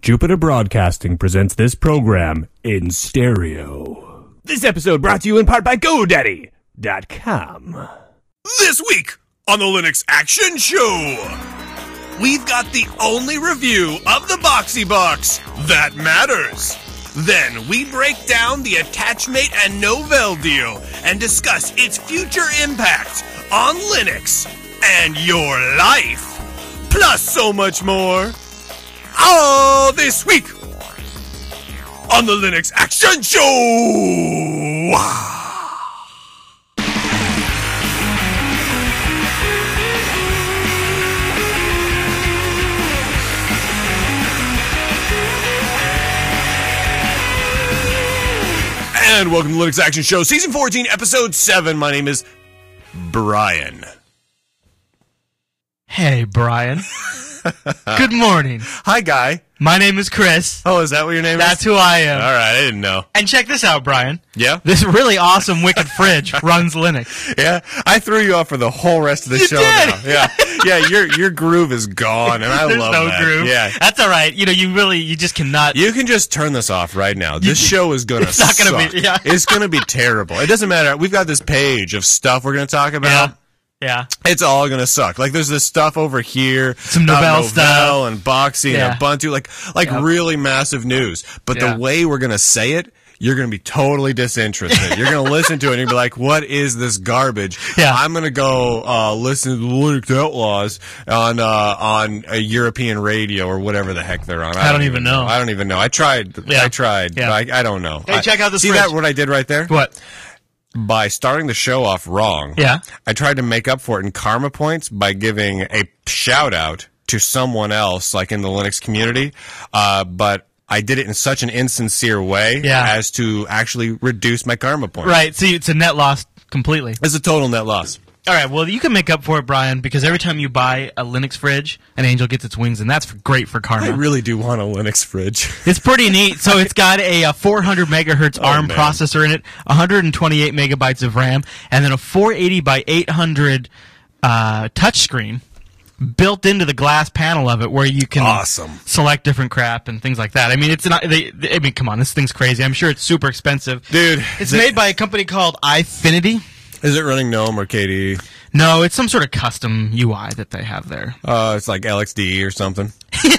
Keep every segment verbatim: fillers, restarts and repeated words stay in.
Jupiter Broadcasting presents this program in stereo. This episode brought to you in part by GoDaddy dot com. This week on the Linux Action Show, we've got the only review of the Boxy Box that matters. Then we break down the Attachmate and Novell deal and discuss its future impact on Linux and your life. Plus so much more. All this week on the Linux Action Show. And welcome to the Linux Action Show, Season fourteen, Episode seven. My name is Brian. Hey, Brian. Good morning. Hi, Guy. My name is Chris. Oh, is that what your name That's is? who I am. All right, I didn't know. And check this out, Brian. Yeah? This really awesome Wicked Fridge runs Linux. Yeah? I threw you off for the whole rest of the You show did. now. Yeah. Yeah, your your groove is gone, and I There's love no that. groove. Yeah. That's all right. You know, you really, you just cannot. You can just turn this off right now. This show is going to It's not suck. gonna be- yeah. It's going to be terrible. It doesn't matter. We've got this page of stuff we're going to talk about. Yeah. Yeah. It's all gonna suck. Like there's this stuff over here, Some about Novell Novell stuff. and Boxy Yeah. and Ubuntu, like like Yep. really massive news. But Yeah. the way we're gonna say it, you're gonna be totally disinterested. You're gonna listen to it and you'll be like, "What is this garbage?" Yeah. I'm gonna go uh, listen to the Linux Outlaws on uh, on a European radio or whatever the heck they're on. I don't even know. I don't even know. I tried. Yeah. I tried. Yeah. But I, I don't know. Hey, I- check out this See fridge. that? What I did right there? What? By starting the show off wrong, Yeah. I tried to make up for it in karma points by giving a shout out to someone else, like in the Linux community, uh, but I did it in such an insincere way Yeah. as to actually reduce my karma points. Right. See, it's a net loss completely. It's a total net loss. All right. Well, you can make up for it, Brian, because every time you buy a Linux fridge, an angel gets its wings, and that's great for karma. I really do want a Linux fridge. It's pretty neat. So it's got a, uh four hundred megahertz ARM man. processor in it, one hundred twenty-eight megabytes of RAM, and then a four eighty by eight hundred uh, touchscreen built into the glass panel of it, where you can Awesome. select different crap and things like that. I mean, it's not. They, they, I mean, come on, this thing's crazy. I'm sure it's super expensive, Dude, It's is it- made by a company called iFinity. Is it running GNOME or K D E? No, it's some sort of custom U I that they have there. Uh, it's like L X D E or something.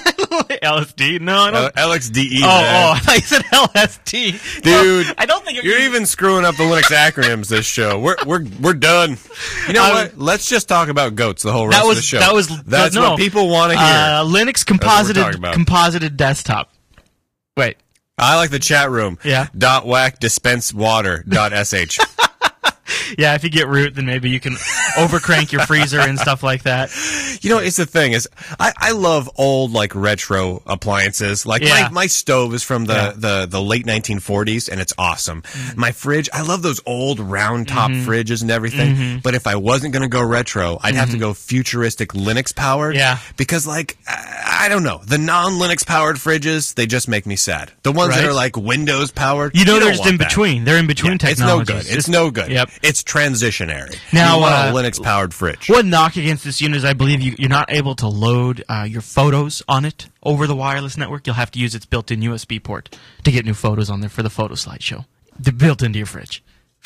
L S D? No, I don't. L- LXDE. oh, man. oh, I thought you said L S D. Dude, No, I don't think You're even screwing up the Linux acronyms this show. We're we're we're done. You know Um, what? Let's just talk about goats the whole rest That was of the show. that was That's no, what people want to hear. Uh, Linux what we're composited talking about. composited desktop. Wait, I like the chat room. Yeah. Dot whack dispense water dot sh. yeah. If you get root, then maybe you can overcrank your freezer and stuff like that. You know, it's the thing is, I, I love old like retro appliances. Like Yeah. my, my stove is from the, Yeah. the, the late nineteen forties, and it's awesome. My fridge, I love those old round top Mm-hmm. fridges and everything. But if I wasn't going to go retro, I'd have to go futuristic Linux powered. Mm-hmm. Yeah. Because like I, I don't know, the non Linux powered fridges, they just make me sad. The ones that Right. are like Windows powered, You know, don't they're just want in that. between. They're in between Yeah, it's no technologies. good. It's no good. Yep. It's transitionary. Now, you want uh, a Linux powered fridge. One knock against this unit is I believe you, you're not able to load uh, your photos on it over the wireless network. You'll have to use its built-in U S B port to get new photos on there for the photo slideshow. They're built into your fridge.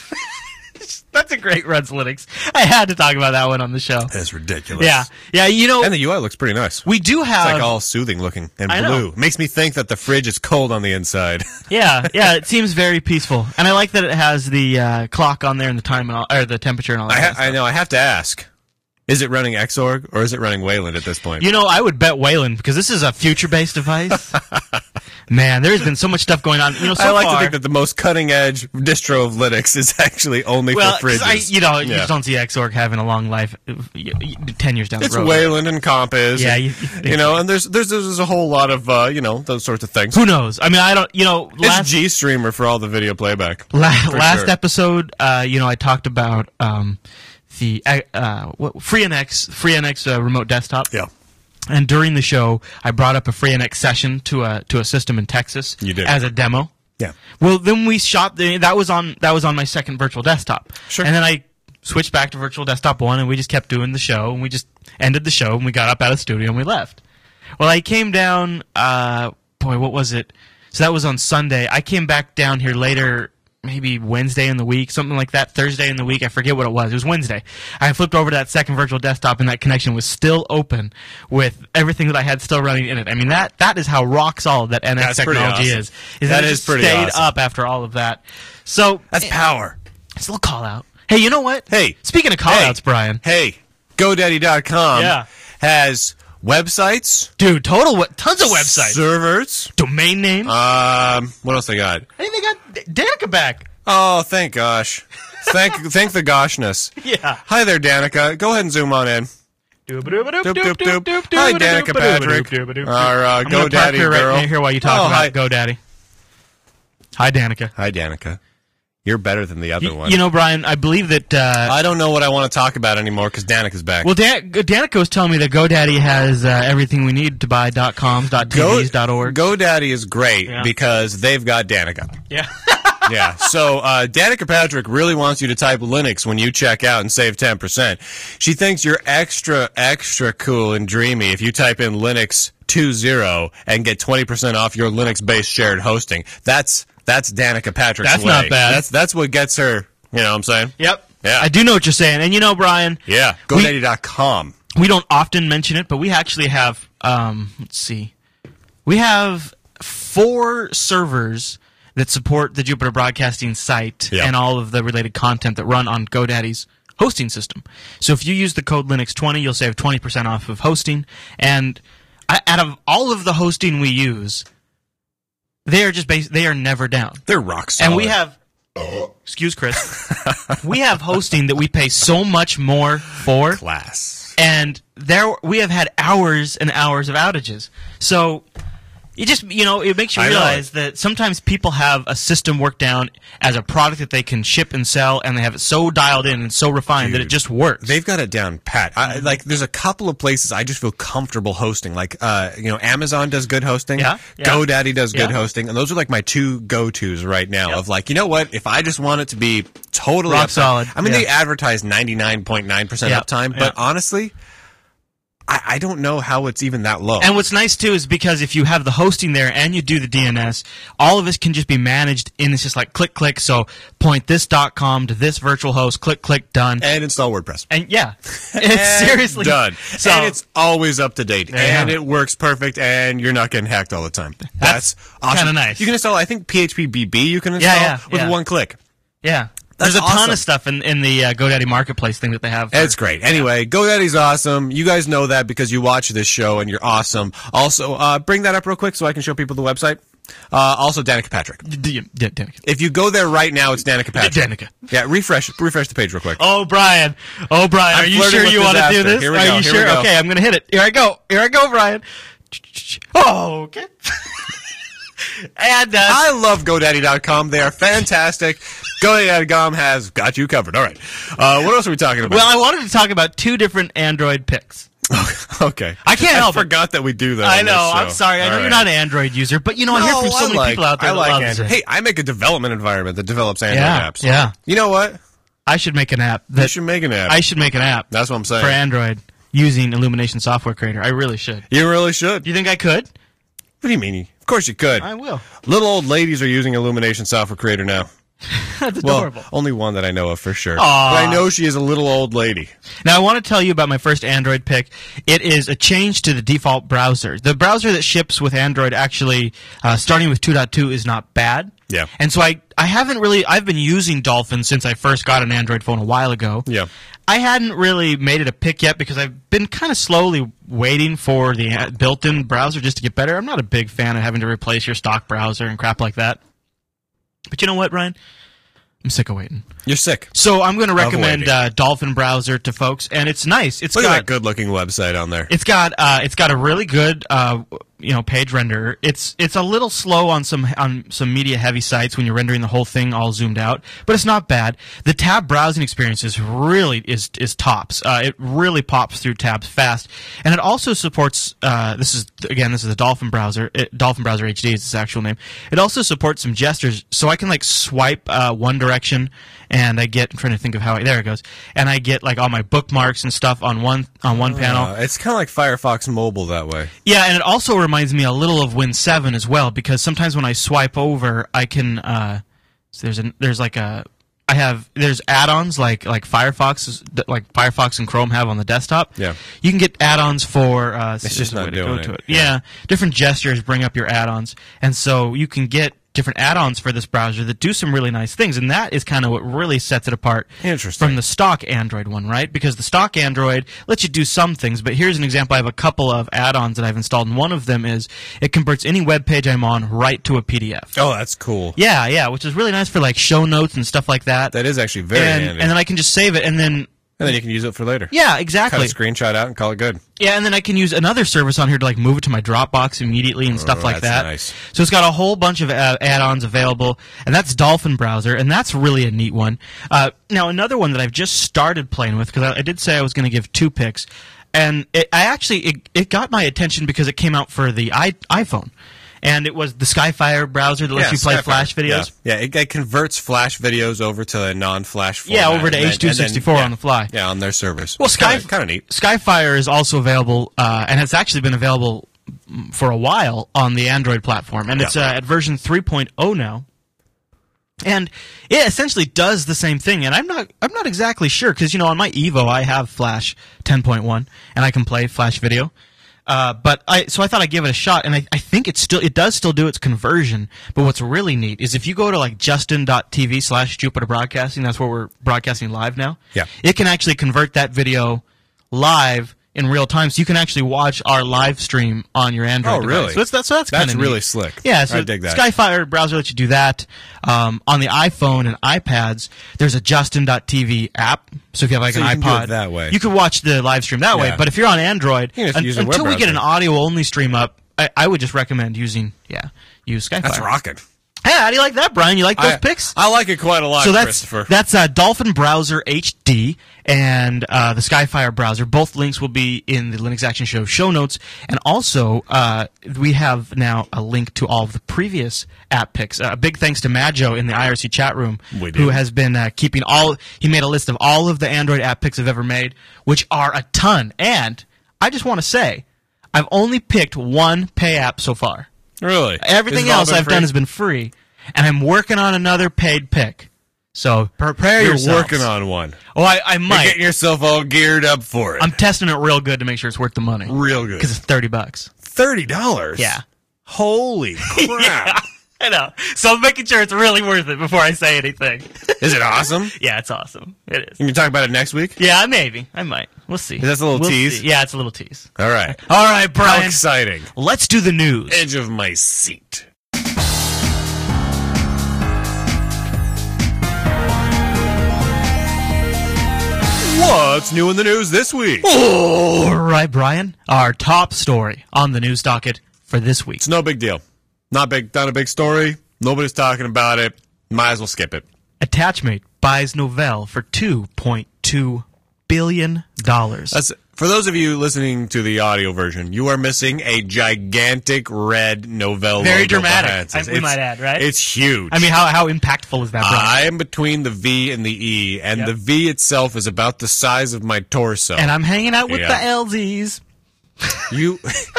That's a great Runs Linux. I had to talk about that one on the show. That's ridiculous. Yeah, yeah. You know, And the U I looks pretty nice. we do have. It's like all soothing looking and I know. blue. Makes me think that the fridge is cold on the inside. Yeah, yeah. It seems very peaceful, and I like that it has the uh, clock on there and the time and all, or the temperature and all I, that. ha- I know. I have to ask: is it running Xorg or is it running Wayland at this point? You know, I would bet Wayland because this is a future-based device. Man, there's been so much stuff going on. You know, so I like far, to think that the most cutting edge distro of Linux is actually only well, for 'cause I, fridges. you know, you Yeah. just don't see Xorg having a long life. uh, y- y- Ten years down It's the road. Wayland and Compass. Yeah, and, you- you, you- know, and there's there's there's a whole lot of uh, you know those sorts of things. Who knows? I mean, I don't. You know, It's last GStreamer for all the video playback. la- for last sure. episode, uh, you know, I talked about um, the uh, uh, what, FreeNX FreeNX uh, remote desktop. Yeah. And during the show, I brought up a FreeNX session to a to a system in Texas You did. as a demo. Yeah. Well, then we shot the that was on that was on my second virtual desktop. Sure. And then I switched back to virtual desktop one, and we just kept doing the show, and we just ended the show, and we got up out of the studio and we left. Well, I came down uh, boy, what was it? So that was on Sunday. I came back down here later, maybe Wednesday in the week, something like that, Thursday in the week. I forget what it was. It was Wednesday. I flipped over to that second virtual desktop, and that connection was still open with everything that I had still running in it. I mean, that that is how rock solid that N X That's pretty technology awesome. is. is That that it is just pretty stayed awesome. up after all of that. So That's power. it's a little call out. Hey, you know what? Hey. Speaking of call outs, Brian. Hey, GoDaddy dot com Yeah. has websites, Dude, total what? Tons of websites. servers. Domain names. Um, what else they got? Hey, they got D- Danica back. Oh, thank gosh. Thank thank the goshness. Yeah. Hi there, Danica. Go ahead and zoom on in. Doop, doop, doop. Hi, Danica Patrick, our uh, I'm gonna park GoDaddy her girl. right here while you talk Oh, about hi. GoDaddy. Hi, Danica. Hi, Danica. You're better than the other Y- one. you know, Brian, I believe that. Uh, I don't know what I want to talk about anymore because Danica's back. well, Dan- Danica was telling me that GoDaddy has uh, everything we need to buy .coms, .tvs, .org. GoDaddy is great Yeah. because they've got Danica. Yeah. Yeah, so uh, Danica Patrick really wants you to type Linux when you check out and save ten percent. She thinks you're extra, extra cool and dreamy if you type in Linux twenty and get twenty percent off your Linux-based shared hosting. That's that's Danica Patrick's That's way. not bad. That's, that's what gets her, you know what I'm saying? Yep. Yeah. I do know what you're saying. And you know, Brian, Yeah, We- GoDaddy dot com. we don't often mention it, but we actually have, um, let's see, we have four servers that support the Jupiter Broadcasting site Yeah. and all of the related content that run on GoDaddy's hosting system. So if you use the code Linux twenty, you'll save twenty percent off of hosting. And I, out of all of the hosting we use, they are just bas- they are never down. They're rock solid. And we have, excuse Chris, we have hosting that we pay so much more for. class. And there we have had hours and hours of outages. So it just, you know, it makes you I know realize that sometimes people have a system worked down as a product that they can ship and sell, and they have it so dialed in and so refined that it Dude, just works. They've got it down pat. I, like, there's a couple of places I just feel comfortable hosting. Like, uh, you know, Amazon does good hosting. Yeah, yeah. GoDaddy does good Yeah. hosting, and those are like my two go-tos right now. Yep. Of like, you know what? If I just want it to be totally Rock uptime- solid, I mean, yeah. they advertise ninety-nine point nine percent Yep, uptime, but yep. honestly, I, I don't know how it's even that low. And what's nice too is because if you have the hosting there and you do the D N S, all of this can just be managed in. It's just like click, click. So point this .com to this virtual host. Click, click, done. and install WordPress. And yeah, it's And seriously done. So and it's always up to date, There you have and it. it works perfect, and you're not getting hacked all the time. That's, awesome. kinda nice. You can install, I think P H P B B you can install yeah, with yeah. one click. yeah. That's There's a ton awesome. of stuff in in the uh, GoDaddy Marketplace thing that they have. for- It's great. Anyway, GoDaddy's awesome. You guys know that because you watch this show and you're awesome. Also, uh, bring that up real quick so I can show people the website. Uh, also, Danica Patrick. D- D- D- Danica. If you go there right now, it's Danica Patrick. Danica. Yeah, refresh refresh the page real quick. Oh, Brian. Oh, Brian. I'm Are you flirting sure with you want to do disaster. this? Here we Are go, you here we sure? go. Okay, I'm going to hit it. Here I go. Here I go, Brian. Oh, okay. And uh, I love GoDaddy dot com. They are fantastic. GoDaddy dot com has got you covered. All right. Uh, what else are we talking about? well, I wanted to talk about two different Android picks. okay. I can't help I it. forgot that we do that. I on this know. I'm show. sorry. I All know you're right. not an Android user, but you know, I hear No, from so I many like, people out there I that like love Android. it. Hey, I make a development environment that develops Android Yeah, apps. yeah. You know what? I should make an app. You That should make an app. I should make an app That's what I'm saying. for Android using Illumination Software Creator. I really should. You really should. Do you think I could? What do you mean? Of course you could. I will. Little old ladies are using Illumination Software Creator now. That's Well, adorable. only one that I know of for sure. Aw. But I know she is a little old lady. Now, I want to tell you about my first Android pick. It is a change to the default browser. The browser that ships with Android, actually, uh, starting with two point two, is not bad. Yeah. And so I, I haven't really, I've been using Dolphin since I first got an Android phone a while ago. Yeah. I hadn't really made it a pick yet because I've been kind of slowly waiting for the uh, built-in browser just to get better. I'm not a big fan of having to replace your stock browser and crap like that. But you know what, Ryan? I'm sick of waiting. You're sick. So I'm going to recommend waiting. uh, Dolphin browser to folks, and it's nice. It's Look got at that good-looking website on there. it's got uh, it's got a really good uh, you know page renderer. It's it's a little slow on some on some media heavy sites when you're rendering the whole thing all zoomed out, but it's not bad. The tab browsing experience is really is is tops. Uh, it really pops through tabs fast, and it also supports. Uh, this is again this is the Dolphin browser. It, Dolphin browser H D is its actual name. It also supports some gestures, so I can like swipe uh, one direction. And I get, I'm trying to think of how, I, there it goes. And I get like all my bookmarks and stuff on one on one panel. Uh, it's kind of like Firefox Mobile that way. Yeah, and it also reminds reminds me a little of Win seven as well, because sometimes when I swipe over, I can uh, so there's a, there's like a I have there's add-ons like like Firefox like Firefox and Chrome have on the desktop. Yeah. You can get add-ons for uh, It's just not doing it. it. Yeah. yeah, different gestures bring up your add-ons, and so you can get different add-ons for this browser that do some really nice things, and that is kind of what really sets it apart Interesting. from the stock Android one, right? Because the stock Android lets you do some things, but here's an example. I have a couple of add-ons that I've installed, and one of them is it converts any web page I'm on right to a P D F. Oh, that's cool. Yeah, yeah, which is really nice for like show notes and stuff like that. That is actually very and, handy. and then I can just save it, and then And then you can use it for later. yeah, exactly. Cut a screenshot out and call it good. Yeah, and then I can use another service on here to like move it to my Dropbox immediately and stuff Oh, like that's that. nice. So it's got a whole bunch of uh, add-ons available, and that's Dolphin Browser, and that's really a neat one. Uh, now, another one that I've just started playing with, because I, I did say I was going to give two picks, and it, I actually it, it got my attention because it came out for the I, iPhone. And it was the Skyfire browser that lets Yeah, you play Skyfire. Flash videos. Yeah, yeah it, it converts Flash videos over to a non-Flash format. Yeah, over to and then- H two sixty-four and then- on the fly. Yeah, on their service. Well, Sky kind of neat. Skyfire is also available, uh, and it's actually been available mm, for a while on the Android platform, and it's uh, Yeah. at version three point oh now. And it essentially does the same thing, and I'm not I'm not exactly sure because you know on my Evo I have Flash ten point one, and I can play Flash video. Uh, but I so I thought I'd give it a shot, and I, I think it still it does still do its conversion. But what's really neat is if you go to like justin.tv slash Jupiter Broadcasting, that's where we're broadcasting live now. Yeah. It can actually convert that video live in real time, so you can actually watch our live stream on your Android Oh, device. really? So that's that's, so that's, That's kinda really neat. slick. Yeah, so I dig that. Skyfire browser lets you do that. Um, on the iPhone and iPads, there's a Justin.tv app. So if you have like So an you can do iPod, it that way. you could watch the live stream that way. Yeah. But if you're on Android, You can just un- use a web until we get an browser. audio only stream up, I, I would just recommend using yeah, use Skyfire. That's rocking. Hey, how do you like that, Brian? You like those I, picks? I like it quite a lot, So that's Christopher. that's uh, Dolphin Browser H D and uh, the Skyfire browser. Both links will be in the Linux Action Show show notes, and also uh, we have now a link to all of the previous app picks. Uh, a big thanks to Majo in the I R C chat room, We who do. has been uh, keeping all. He made a list of all of the Android app picks I've ever made, which are a ton. And I just want to say, I've only picked one pay app so far. Really? Everything Has it all else been I've free? done has been free, and I'm working on another paid pick. So prepare You're yourselves. working on one. Oh, I, I You're might. getting yourself all geared up for it. I'm testing it real good to make sure it's worth the money. real good. Because it's thirty bucks. thirty dollars? Yeah. Holy crap. I know. So I'm making sure it's really worth it before I say anything. Is it awesome? Yeah, it's awesome. It is. Can you talk about it next week? Yeah, maybe. I might. We'll see. Is that a little We'll tease? see. Yeah, it's a little tease. All right. All right, How Brian. exciting. Let's do the news. Edge of my seat. What's new in the news this week? All right, Brian. Our top story on the news docket for this week. It's no big deal. Not big. Not a big story. Nobody's talking about it. Might as well skip it. Attachmate buys Novell for two point two billion dollars. That's for those of you listening to the audio version. You are missing a gigantic red Novell. Very logo dramatic, behind us. I- we It's- might add, right? It's huge. I mean, how how impactful is that, Brian? I am between the V and the E, and Yep. the V itself is about the size of my torso. and I'm hanging out with Yeah. the L Zs. You,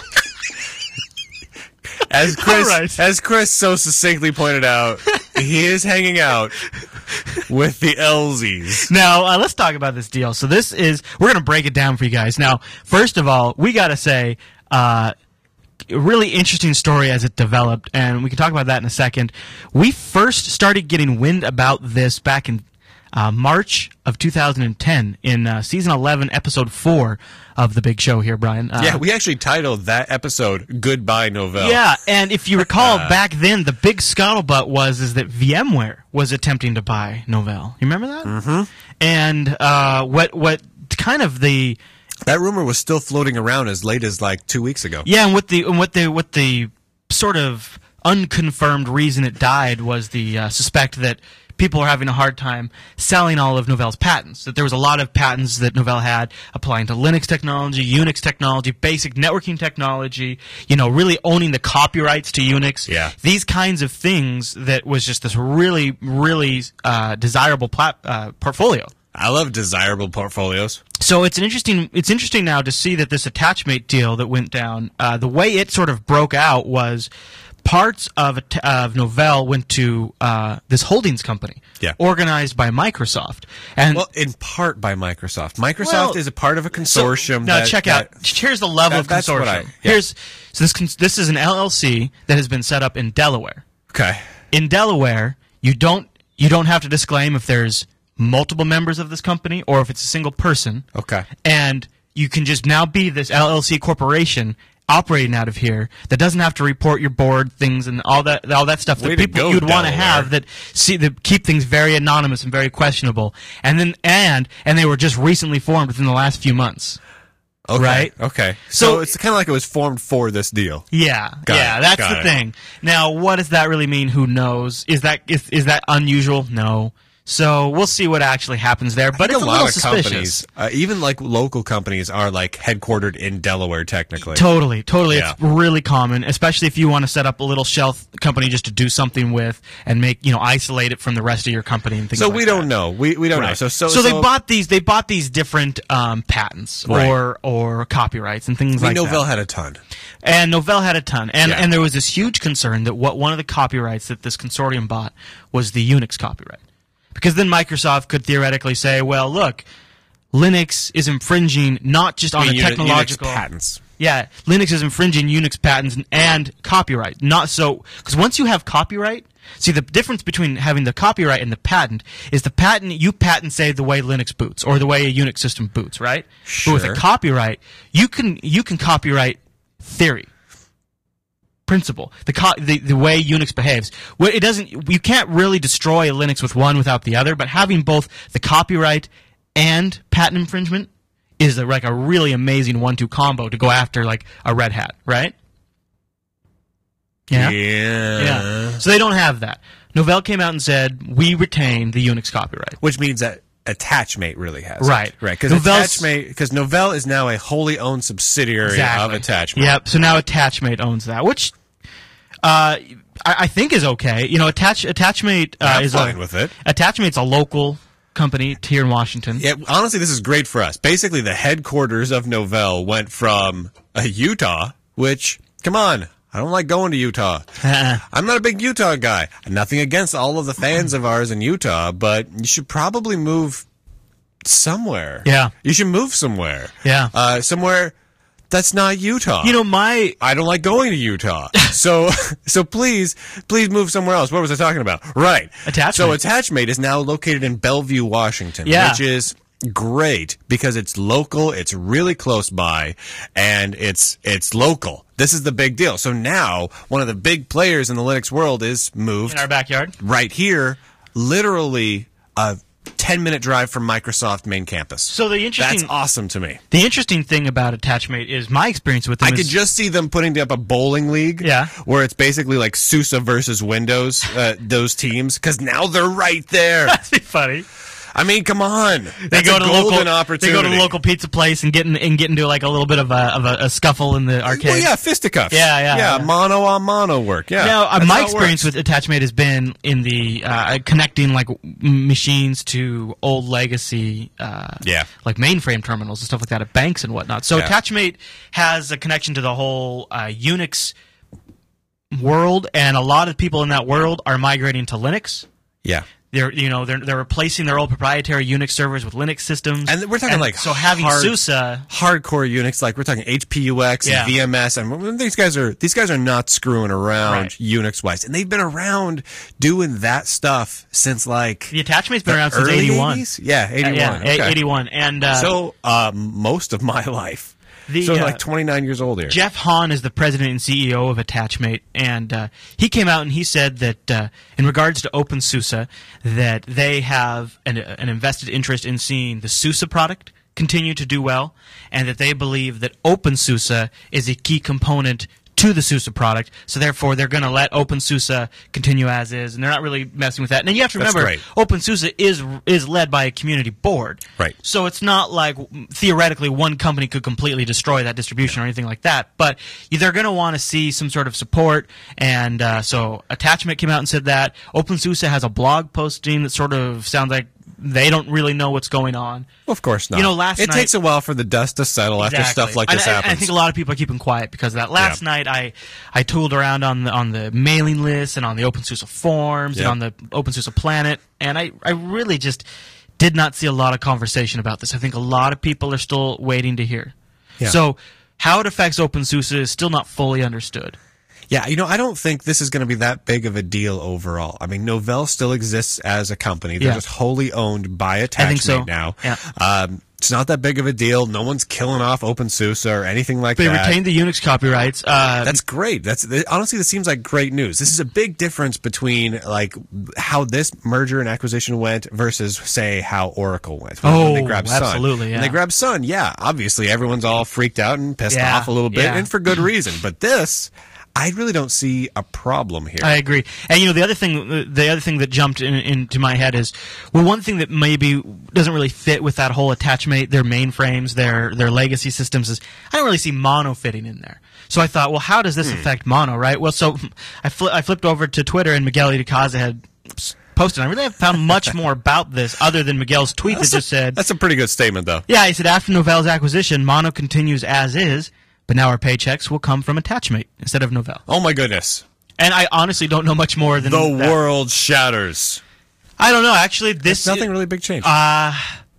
as Chris, All right. as Chris so succinctly pointed out, he is hanging out with the L Zs. Now, uh, let's talk about this deal. So this is, we're going to break it down for you guys. Now, first of all, we got to say, uh, a really interesting story as it developed, and we can talk about that in a second. We first started getting wind about this back in uh, March of two thousand ten in uh, season eleven, episode four of The Big Show here, Brian. Uh, Yeah, we actually titled that episode "Goodbye Novell." Yeah, and if you recall, back then, the big scuttlebutt was is that VMware was attempting to buy Novell. You remember that? Mm-hmm. And uh, what what kind of the that rumor was still floating around as late as like two weeks ago. yeah, and what the and what the what the sort of unconfirmed reason it died was the uh, suspect that people are having a hard time selling all of Novell's patents. That there was a lot of patents that Novell had applying to Linux technology, Unix technology, basic networking technology, you know, really owning the copyrights to Unix. Yeah. These kinds of things that was just this really, really uh, desirable plat- uh, portfolio. I love desirable portfolios. So it's an interesting. It's interesting now to see that this Attachmate deal that went down. Uh, the way it sort of broke out was parts of of Novell went to uh, this holdings company, Yeah. organized by Microsoft, and Well, in part by Microsoft. Microsoft Well, is a part of a consortium. So, now that, check that, out. Here's the level that- of that's consortium. what I- yeah. Here's so this cons- this is an L L C that has been set up in Delaware. Okay. In Delaware, you don't you don't have to disclaim if there's multiple members of this company or if it's a single person. Okay. And you can just now be this L L C corporation operating out of here that doesn't have to report your board things and all that all that stuff Way that to people go, you'd want to Delaware. have that see that keep things very anonymous and very questionable. And then and and they were just recently formed within the last few months. Okay. Right? Okay. So- So, it's kind of like it was formed for this deal. Yeah, Got yeah, it, that's got the it. thing. Now, what does that really mean? Who knows? Is that is, is that unusual? No. So we'll see what actually happens there. But I think it's a, a lot little of suspicious. companies, uh, even like local companies, are like headquartered in Delaware technically. Totally, totally. Yeah. It's really common, especially if you want to set up a little shelf company just to do something with and make you know isolate it from the rest of your company and things. So like we that. don't know. We we don't know. Right. So so so they bought these. They bought these different um, patents Right. or or copyrights and things We like that. Novell had a ton. And Novell had a ton. And Yeah. and there was this huge concern that what one of the copyrights that this consortium bought was the Unix copyright. Because then Microsoft could theoretically say, well, look, Linux is infringing not just on I mean, the Uni- technological Unix patents. Yeah, Linux is infringing Unix patents and, and copyright. Not so because once you have copyright, see the difference between having the copyright and the patent is the patent you patent say the way Linux boots or the way a Unix system boots, right? But with Sure. a copyright, you can you can copyright theory. Principle, the, co- the the way Unix behaves. Well, it doesn't. You can't really destroy a Linux with one without the other. But having both the copyright and patent infringement is a, like a really amazing one-two combo to go after like a Red Hat, right? Yeah. Yeah. Yeah. So they don't have that. Novell came out and said we retain the Unix copyright. Which means that Attachmate really has it. Right. Right. Because Novell's- Attachmate, because Novell is now a wholly owned subsidiary of Attachmate. Yep. So now Attachmate owns that, which uh, I, I think is okay. You know, Attach Attachmate uh, I'm is fine a, with it. Attachmate's a local company here in Washington. Yeah, honestly, this is great for us. Basically, the headquarters of Novell went from uh, Utah, which, come on, I don't like going to Utah. I'm not a big Utah guy. Nothing against all of the fans of ours in Utah, but you should probably move somewhere. Yeah. You should move somewhere. Yeah. Uh, somewhere that's not Utah. You know, my I don't like going to Utah. So so please, please move somewhere else. What was I talking about? Right. Attachmate. So Attachmate is now located in Bellevue, Washington, Yeah. which is great because it's local, it's really close by, and it's it's local. This is the big deal. So now one of the big players in the Linux world is moved in our backyard. right here, literally a ten minute drive from Microsoft main campus. So the interesting That's awesome to me. the interesting thing about Attachmate is my experience with them I is could just see them putting up a bowling league, Yeah. where it's basically like SUSE versus Windows, uh, those teams, because now they're right there. That'd be funny. I mean, come on, They that's go a to golden local. opportunity. They go to the local pizza place and get in, and get into like a little bit of a of a, a scuffle in the arcade. Well, yeah, fisticuffs. Yeah, yeah, yeah, yeah. mono on mono work. Yeah. Now, uh, That's my how it experience works. with Attachmate has been in the uh, connecting like m- machines to old legacy, uh, Yeah. like mainframe terminals and stuff like that at banks and whatnot. So Yeah. Attachmate has a connection to the whole uh, Unix world, and a lot of people in that world are migrating to Linux. yeah. They're you know they're they're replacing their old proprietary Unix servers with Linux systems, And we're talking like so having hard- SUSE. hardcore Unix, like we're talking H P U X Yeah. and V M S, and these guys are these guys are not screwing around Right. Unix wise, and they've been around doing that stuff since like The Attachmate's been around since early eighty-one. eighties? Yeah, Uh, eighty-one. yeah, okay. eighty-one, and uh, So um, most of my life. The, so uh, like twenty-nine years old here. Jeff Hahn is the president and C E O of Attachmate, and uh, he came out and he said that uh, in regards to OpenSUSE, that they have an, an invested interest in seeing the SUSE product continue to do well, and that they believe that OpenSUSE is a key component to the SUSE product, so therefore they're going to let OpenSUSE continue as is, and they're not really messing with that. And then you have to That's remember, great. OpenSUSE is is led by a community board, Right. So it's not like theoretically one company could completely destroy that distribution or anything like that. But they're going to want to see some sort of support, and uh, so Attachmate came out and said that OpenSUSE has a blog posting that sort of sounds like They don't really know what's going on. Of course not. You know, last it night- takes a while for the dust to settle after Exactly. stuff like this I, I- happens. I think a lot of people are keeping quiet because of that. Last Yeah. night, I I tooled around on the on the mailing list and on the OpenSUSE forums Yep. and on the OpenSUSE Planet, and I I really just did not see a lot of conversation about this. I think a lot of people are still waiting to hear. Yeah. So how it affects OpenSUSE is still not fully understood. Yeah, you know, I don't think this is going to be that big of a deal overall. I mean, Novell still exists as a company. They're Yeah. just wholly owned by I Attachmate think so. now. Yeah. Um, it's not that big of a deal. No one's killing off OpenSUSE or anything like They that. retained the Unix copyrights. Uh, That's great. That's honestly, this seems like great news. This is a big difference between like how this merger and acquisition went versus, say, how Oracle went. When, Oh, when they grabbed Sun. absolutely, yeah. When they grabbed Sun, yeah, obviously everyone's all freaked out and pissed Yeah, off a little bit, yeah. and for good reason. But this, I really don't see a problem here. I agree. And you know, the other thing, the other thing that jumped in, into my head is, well, one thing that maybe doesn't really fit with that whole Attachmate, their mainframes, their their legacy systems is, I don't really see Mono fitting in there. So I thought, well, how does this affect Mono, right? Well, so I fli I flipped over to Twitter and Miguel Itacaza had s- posted. I really haven't found much more about this other than Miguel's tweet that just said, That's a pretty good statement, though. yeah, he said after Novell's acquisition, Mono continues as is, but now our paychecks will come from Attachmate instead of Novell. Oh my goodness. And I honestly don't know much more than The that. world shatters. I don't know. Actually, this It's nothing really big change. Uh,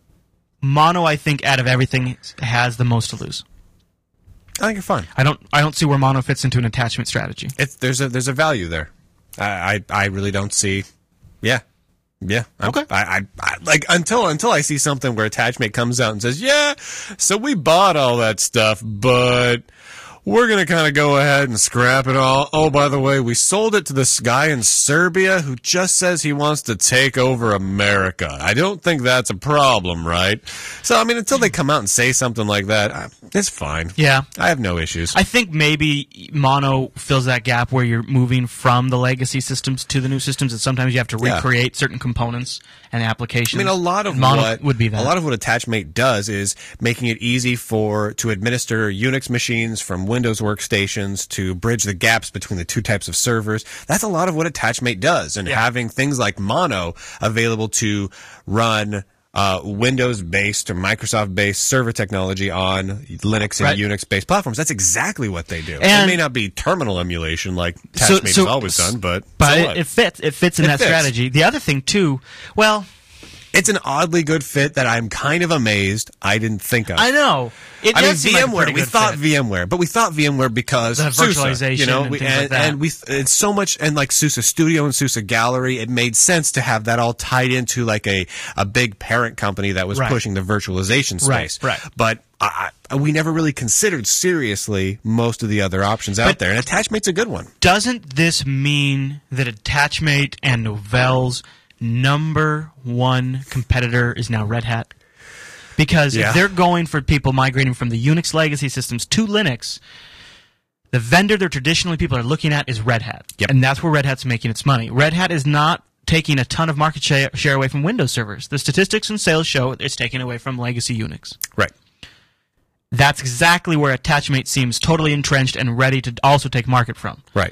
Mono, I think, out of everything, has the most to lose. I think you're fine. I don't. I don't see where Mono fits into an attachment strategy. It's there's a there's a value there. I I, I really don't see. Yeah, yeah. I'm- Okay. I, I I like until until I see something where Attachmate comes out and says, yeah, so we bought all that stuff, but we're gonna kind of go ahead and scrap it all. Oh, by the way, we sold it to this guy in Serbia who just says he wants to take over America. I don't think that's a problem, right? So I mean, until they come out and say something like that, I, it's fine. Yeah. I have no issues. I think maybe Mono fills that gap where you're moving from the legacy systems to the new systems, and sometimes you have to Yeah. recreate certain components and applications. I mean, a lot of And Mono what would be that. a lot of what Attachmate does is making it easy for to administer Unix machines from Windows workstations to bridge the gaps between the two types of servers. That's a lot of what Attachmate does, and Yeah. having things like Mono available to run uh, Windows-based or Microsoft-based server technology on Linux and Right. Unix-based platforms. That's exactly what they do. And- it may not be terminal emulation like So- Attachmate so- has always done, but but so it, what? it fits. It fits in It that fits. strategy. The other thing too, well, It's an oddly good fit that I'm kind of amazed I didn't think of. I know. It I mean, does seem like a VMware. pretty we good thought fit. VMware, but we thought VMware because The SUSE, virtualization you know, and we, things like and, that. and we it's so much, and like SUSE Studio and SUSE Gallery, it made sense to have that all tied into like a a big parent company that was Right. pushing the virtualization space. Right, right. But I, I, we never really considered seriously most of the other options out But- there, and Attachmate's a good one. Doesn't this mean that Attachmate and Novell's number one competitor is now Red Hat? Because Yeah. if they're going for people migrating from the Unix legacy systems to Linux, the vendor that traditionally people are looking at is Red Hat. Yep. And that's where Red Hat's making its money. Red Hat is not taking a ton of market share, share away from Windows servers. The statistics and sales show it's taking away from legacy Unix. Right. That's exactly where Attachmate seems totally entrenched and ready to also take market from. Right.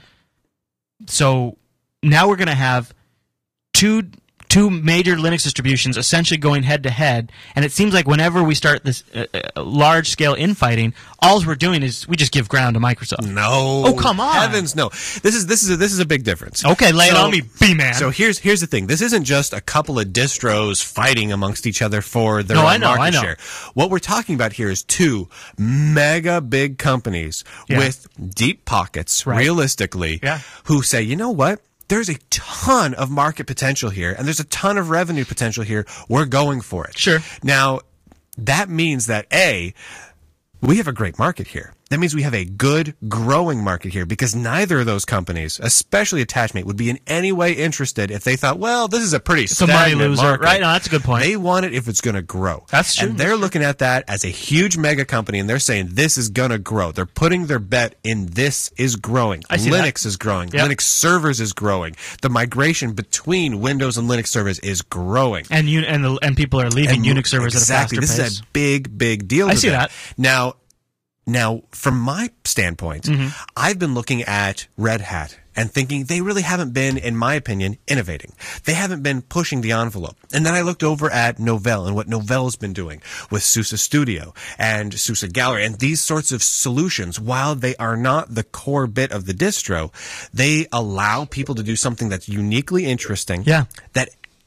So now we're going to have two two major Linux distributions essentially going head to head, and it seems like whenever we start this uh, uh, large scale infighting, all we're doing is we just give ground to Microsoft. No. Oh, come on. Heavens, no. This is this is a, this is a big difference. Okay, lay it So- on me, B-man. So here's here's the thing. This isn't just a couple of distros fighting amongst each other for their No, own I know, market I know. share. What we're talking about here is two mega big companies Yeah. with deep pockets, Right. realistically, Yeah. who say, you know what? There's a ton of market potential here, and there's a ton of revenue potential here. We're going for it. Sure. Now, that means that A, we have a great market here. That means we have a good, growing market here because neither of those companies, especially Attachmate, would be in any way interested if they thought, well, this is a pretty It's a money stagnant loser, market. right? No, that's a good point. They want it if it's going to grow. That's true, And they're that's looking at that as a huge mega company, and they're saying this is going to grow. They're putting their bet in this is growing. I see Linux that. is growing. Yep. Linux servers is growing. The migration between Windows and Linux servers is growing. and you and the and people are leaving And Unix servers exactly. at a faster This pace. is a big, big deal. I to see them. that. Now, Now, from my standpoint, Mm-hmm. I've been looking at Red Hat and thinking they really haven't been, in my opinion, innovating. They haven't been pushing the envelope. And then I looked over at Novell and what Novell's been doing with SUSE Studio and SUSE Gallery and these sorts of solutions. While they are not the core bit of the distro, they allow people to do something that's uniquely interesting. Yeah. That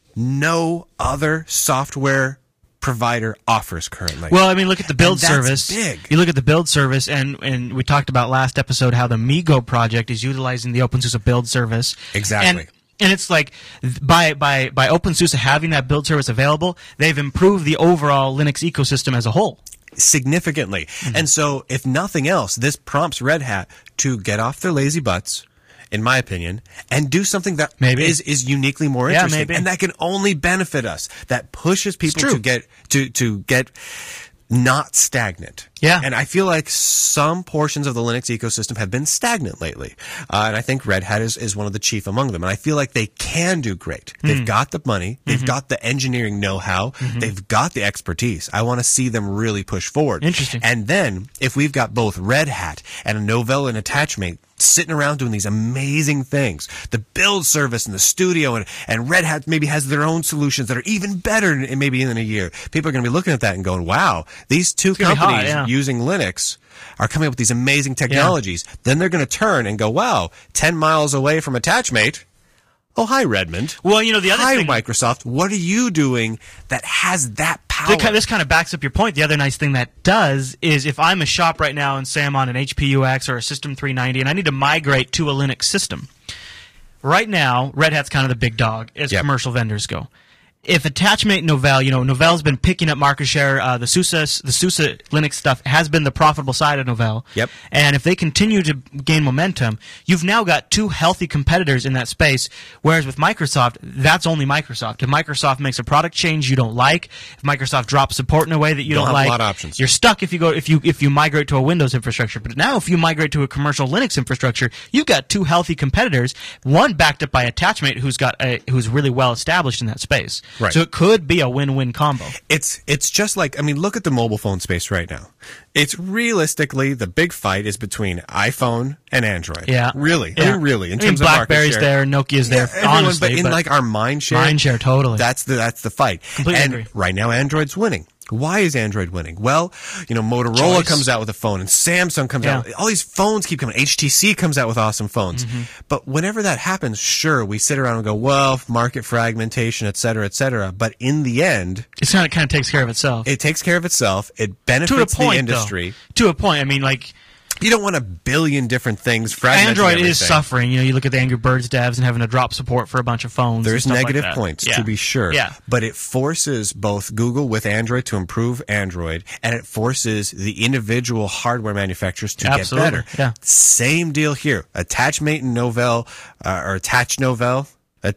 no other software provider offers currently. Well, I mean, look at the build And that's service. big. You look at the build service, and, and we talked about last episode how the Migo project is utilizing the OpenSUSE build service. Exactly. And, and it's like th- by by by OpenSUSE having that build service available, they've improved the overall Linux ecosystem as a whole. Significantly. Mm-hmm. And so, if nothing else, this prompts Red Hat to get off their lazy butts, in my opinion, and do something that Maybe. is is uniquely more Yeah, interesting, maybe. and that can only benefit us. That pushes people true. to get to to get not stagnant. Yeah. And I feel like some portions of the Linux ecosystem have been stagnant lately. Uh, and I think Red Hat is, is one of the chief among them. And I feel like they can do great. They've Mm. got the money. They've Mm-hmm. got the engineering know-how. They've got the expertise. I want to see them really push forward. Interesting. And then, if we've got both Red Hat and a Novell and Attachmate sitting around doing these amazing things, the build service and the studio, and, and Red Hat maybe has their own solutions that are even better in, maybe in a year, people are going to be looking at that and going, wow, these two gonna be hot, companies yeah. using Linux are coming up with these amazing technologies. Then they're going to turn and go, wow, ten miles away from Attachmate, oh, hi, Redmond. Well, you know, the other Hi, thing... Microsoft. What are you doing that has that power? The, this kind of backs up your point. The other nice thing that does is if I'm a shop right now and say I'm on an H P U X or a System three ninety and I need to migrate to a Linux system, right now, Red Hat's kind of the big dog as Yep. commercial vendors go. If Attachmate and Novell, you know, Novell's been picking up market share. Uh, the SUSE, the SUSE Linux stuff has been the profitable side of Novell. Yep. And if they continue to gain momentum, you've now got two healthy competitors in that space. Whereas with Microsoft, that's only Microsoft. If Microsoft makes a product change you don't like, if Microsoft drops support in a way that you Don't don't, have a like, lot of options. you're stuck if you go if you if you migrate to a Windows infrastructure. But now if you migrate to a commercial Linux infrastructure, you've got two healthy competitors. One backed up by Attachmate, who's got a, who's really well established in that space. Right. So it could be a win-win combo. It's it's just like, I mean, look at the mobile phone space right now. It's realistically, the big fight is between iPhone and Android. Yeah. Really. I Yeah. mean, really. In I mean, terms of market BlackBerry's share. there, Nokia's there, Everyone, honestly. but in like our mind share. Mind share, totally. That's the, that's the fight. Completely and agree. right now, Android's winning. Why is Android winning? Well, you know, Motorola Choice. comes out with a phone, and Samsung comes Yeah. out. All these phones keep coming. H T C comes out with awesome phones. Mm-hmm. But whenever that happens, sure, we sit around and go, well, market fragmentation, et cetera, et cetera. But in the end, It's kind of kind of takes care of itself. it takes care of itself. It to a benefits point, the industry. though. To a point. I mean, like, You don't want a billion different things fragmenting Android everything. is suffering. You know, you look at the Angry Birds devs and having to drop support for a bunch of phones. and There's stuff like negative that. points, Yeah. to be sure. Yeah. But it forces both Google with Android to improve Android, and it forces the individual hardware manufacturers to Absolutely, get better. yeah. Same deal here. Attachmate and Novell, uh, or Attach Novell, uh,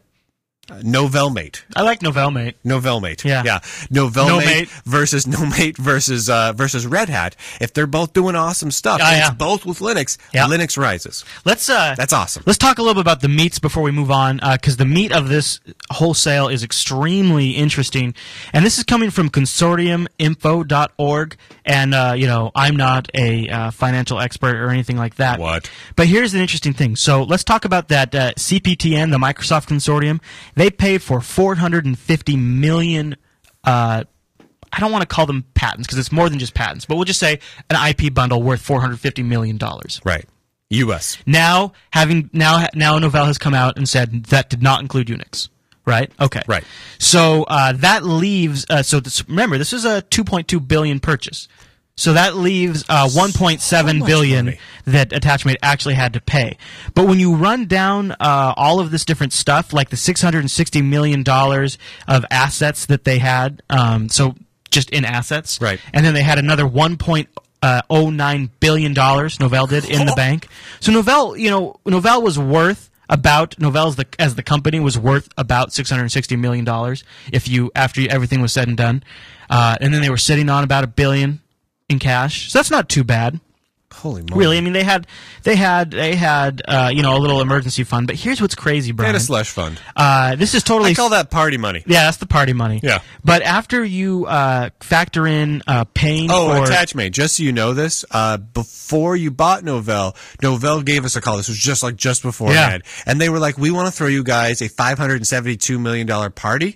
Novellmate. I like Novellmate. Novellmate. Yeah. Yeah. Novellmate Nomate. versus Nomate versus uh, versus Red Hat. If they're both doing awesome stuff, Oh, and yeah. it's both with Linux, Yeah. Linux rises. Let's uh, That's awesome. Let's talk a little bit about the meats before we move on, because the meat of this wholesale is extremely interesting, and this is coming from consortium info dot org. And uh, you know, I'm not a uh, financial expert or anything like that. What? But here's an interesting thing. So let's talk about that uh, C P T N, the Microsoft Consortium. They paid for four hundred fifty million. Uh, I don't want to call them patents because it's more than just patents, but we'll just say an I P bundle worth four hundred fifty million dollars. Right. U S. Now, having now now Novell has come out and said that did not include Unix. Right. Okay. Right. So uh, that leaves. Uh, so this, remember, this is a two point two billion purchase. So that leaves uh, one point seven much billion money. that Attachmate actually had to pay. But when you run down uh, all of this different stuff, like the six hundred sixty million dollars of assets that they had, um, so just in assets, Right. and then they had another one point oh nine billion dollars. Novell did in the bank. So Novell, you know, Novell was worth. About Novell's the as the company was worth about six hundred sixty million dollars if you after everything was said and done, uh, and then they were sitting on about a billion in cash. So that's not too bad. Holy moly. Really, I mean, they had, they had, they had, uh, you know, a little emergency fund. But here's what's crazy, Brian. And a slush fund. Uh, this is totally. I call that party money. Yeah, that's the party money. Yeah. But after you uh, factor in uh, paying Oh, for attachment. Just so you know this, uh, before you bought Novell, Novell gave us a call. This was just like just beforehand. Yeah. And they were like, we want to throw you guys a five hundred seventy-two million dollars party.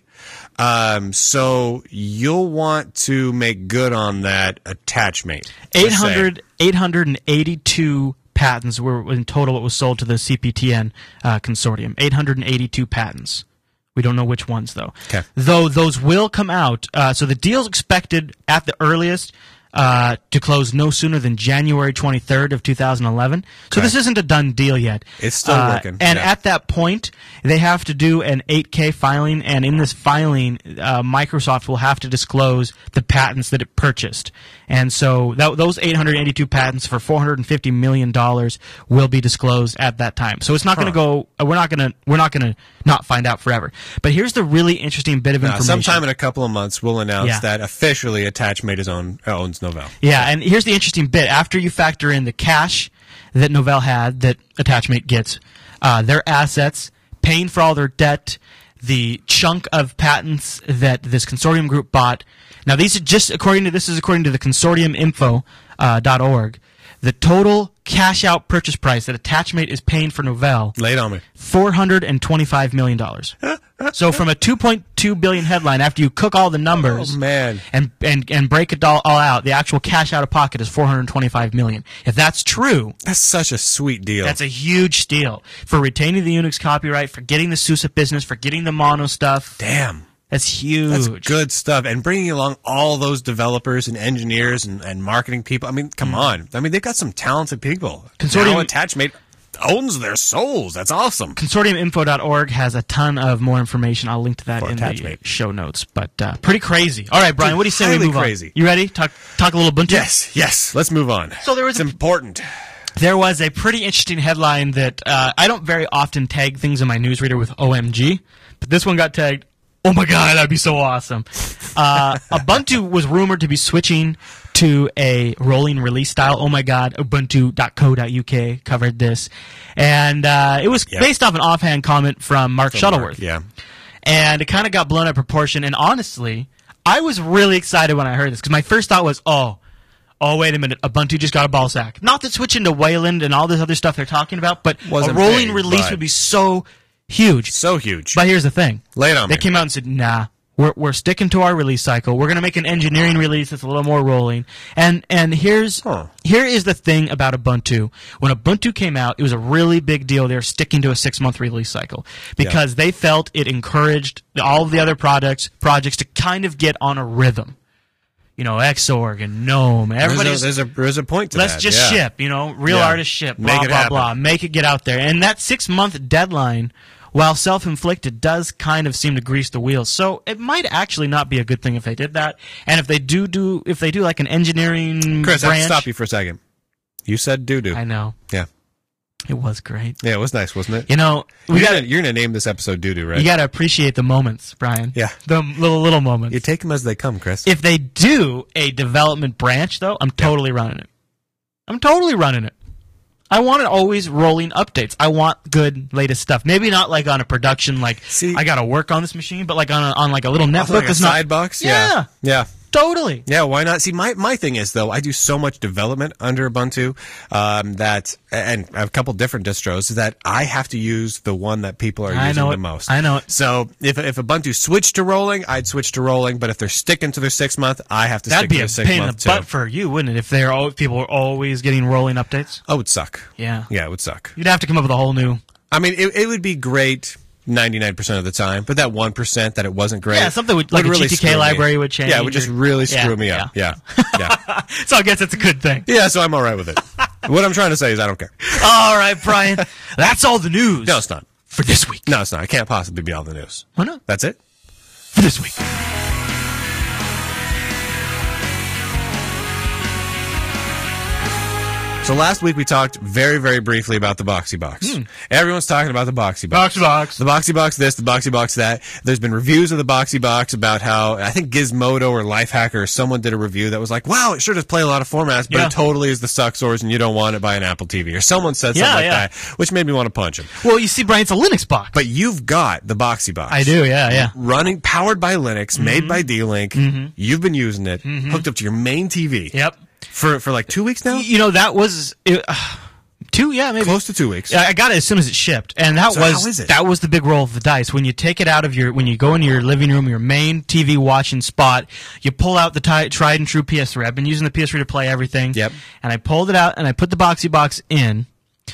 Um, so you'll want to make good on that attachment. eight hundred, eight hundred eighty-two patents were in total what was sold to the C P T N uh, consortium. eight hundred eighty-two patents. We don't know which ones, though. Okay. Though those will come out. Uh, so the deal's expected at the earliest uh, to close no sooner than January twenty-third of two thousand eleven. So Okay. this isn't a done deal yet. It's still Uh, working, And yeah. at that point, they have to do an eight K filing, and in this filing, uh, Microsoft will have to disclose the patents that it purchased. And so that, those eight hundred eighty-two patents for four hundred fifty million dollars will be disclosed at that time. So it's not going to go. uh, We're not going to. We're not going to not find out forever. But here's the really interesting bit of Uh, information. sometime in a couple of months, we'll announce Yeah. that officially Attachmate is own, uh, owns Novell. Yeah, and here's the interesting bit. After you factor in the cash that Novell had, that Attachmate gets, uh, their assets, paying for all their debt, the chunk of patents that this consortium group bought. Now, these are just according to this is according to the consortium info uh, dot org. The total cash out purchase price that Attachmate is paying for Novell, Lay it on me. four hundred twenty-five million dollars. So from a two point two billion dollars headline, after you cook all the numbers Oh, man. and, and, and break it all, all out, the actual cash out of pocket is four hundred twenty-five million dollars. If that's true, That's such a sweet deal. that's a huge deal for retaining the Unix copyright, for getting the SUSE business, for getting the Mono stuff. Damn. That's huge. That's good stuff. And bringing along all those developers and engineers and, and marketing people. I mean, come on. I mean, they've got some talented people. Consortium- Now Attachmate owns their souls. That's awesome. consortium info dot org has a ton of more information. I'll link to that For in Attachmate. the show notes. But uh, pretty crazy. All right, Brian, Dude, what do you say we highly move crazy. on? You ready? Talk talk a little Ubuntu? Yes, yes. Let's move on. So there was it's a- important. There was a pretty interesting headline that uh, I don't very often tag things in my newsreader with O M G, but this one got tagged. Oh my God, that'd be so awesome. Uh, Ubuntu was rumored to be switching to a rolling release style. Oh my God, ubuntu dot co dot U K covered this. And uh, it was Yep. based off an offhand comment from Mark So, Shuttleworth. Mark, yeah. And it kind of got blown out of proportion. And honestly, I was really excited when I heard this because my first thought was, oh, oh, wait a minute, Ubuntu just got a ball sack. Not that switching to Wayland and all this other stuff they're talking about, but Wasn't a rolling big, release but- would be so huge. So huge. But here's the thing. Lay it on They me. came out and said, nah, we're, we're sticking to our release cycle. We're going to make an engineering release that's a little more rolling. And and here's Huh. here is the thing about Ubuntu. When Ubuntu came out, it was a really big deal. They were sticking to a six-month release cycle because they felt it encouraged all of the other projects projects to kind of get on a rhythm. You know, Xorg and GNOME. Everybody's There's a, there's, a, there's a point to Let's that. just yeah. ship, you know, real Yeah. artists ship, Make blah, it blah, happen. blah. Make it get out there. And that six-month deadline, while self-inflicted, does kind of seem to grease the wheels. So it might actually not be a good thing if they did that. And if they do do, if they do like an engineering Chris, I have branch. to stop you for a second. You said doo-doo. I know. Yeah. It was great. Yeah, it was nice, wasn't it? You know, we You're got gonna, you're gonna name this episode doo-doo, right? you got to appreciate the moments, Brian. Yeah. The little, little moments. You take them as they come, Chris. If they do a development branch, though, I'm totally running it. I'm totally running it. I want it always rolling updates. I want good latest stuff. Maybe not like on a production, like See- I got to work on this machine, but like on a, on like a little netbook. like a that's not- side box? Yeah, Yeah. Yeah. totally. Yeah, why not? See, my, my thing is, though, I do so much development under Ubuntu um, that, and I have a couple different distros, that I have to use the one that people are I using know the it. most. I know it. So if if Ubuntu switched to rolling, I'd switch to rolling, but if they're sticking to their six month, I have to That'd stick be to a the six pain in the month butt too. for you, wouldn't it? If they're all, people are always getting rolling updates. Oh, it would suck. Yeah. Yeah, it would suck. You'd have to come up with a whole new. I mean, it, it would be great ninety-nine percent of the time, but that one percent that it wasn't great. Yeah, something would- like a really G T K screw me. library would change Yeah, it would just or- really Yeah, screw me up. Yeah. Yeah. So I guess it's a good thing. Yeah, so I'm all right with it. What I'm trying to say is I don't care. All right, Brian. That's all the news No, it's not. for this week. No, it's not. It can't possibly be all the news. Why not? That's it? For this week. So last week we talked very, very briefly about the Boxy Box. Hmm. Everyone's talking about the Boxy Box. Boxy Box. The Boxy Box this, the Boxy Box that. There's been reviews of the Boxy Box about how, I think Gizmodo or Lifehacker or someone did a review that was like, wow, it sure does play a lot of formats, but Yeah. it totally is the Suxors and you don't want it by an Apple T V. Or someone said something Yeah, like yeah. that, which made me want to punch him. Well, you see, Brian, it's a Linux box. But you've got the Boxy Box. I do, yeah, yeah. Running, powered by Linux, Mm-hmm. made by D-Link. You've been using it, hooked up to your main T V. Yep. For, for like two weeks now? You know, that was it, uh, two, yeah, maybe. Close to two weeks. Yeah, I got it as soon as it shipped, and that So was how is it? that was the big roll of the dice. When you take it out of your, when you go into your living room, your main T V watching spot, you pull out the ti- tried and true P S three. I've been using the P S three to play everything. Yep. And I pulled it out and I put the Boxy Box in,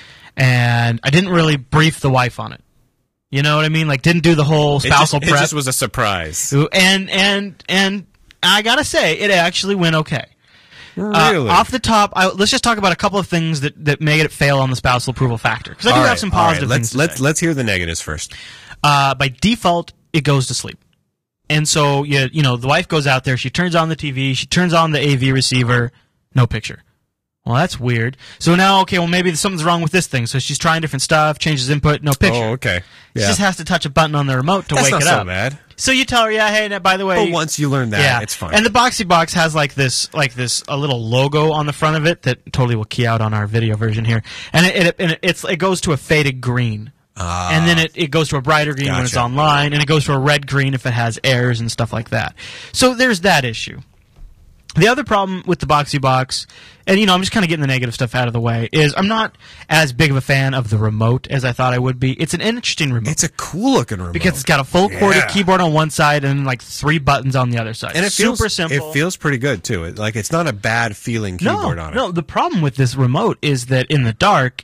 and I didn't really brief the wife on it. You know what I mean? Like, didn't do the whole It just, spousal it prep. just was a surprise. and and and I gotta say, it actually went okay. Really? Uh, off the top, I, let's just talk about a couple of things that, that made it fail on the spousal approval factor. Because I do All have right, some all right, positive Let's things to let's say. let's hear the negatives first. Uh, by default, it goes to sleep. And so, you, you know, the wife goes out there, she turns on the T V, she turns on the A V receiver, no picture. Well, that's weird. So now, okay, well, maybe something's wrong with this thing. So she's trying different stuff, changes input, no picture. Oh, okay. She Yeah. just has to touch a button on the remote to That's wake not it so up. bad. So you tell her, yeah, hey, now, by the way, But once you learn that, yeah, it's fine. And the Boxy Box has like this, like this, a little logo on the front of it that totally will key out on our video version here, and it, it, and it's it goes to a faded green, Ah, and then it, it goes to a brighter green when it's Gotcha. online, and it goes to a red green if it has errors and stuff like that. So there's that issue. The other problem with the Boxy Box, and you know, I'm just kind of getting the negative stuff out of the way, is I'm not as big of a fan of the remote as I thought I would be. It's an interesting remote. it's a cool looking remote. Because it's got a full corded Yeah. keyboard on one side and like three buttons on the other side. and it super feels, simple. It feels pretty good too. It, like it's not a bad feeling keyboard no, on it. no. The problem with this remote is that in the dark,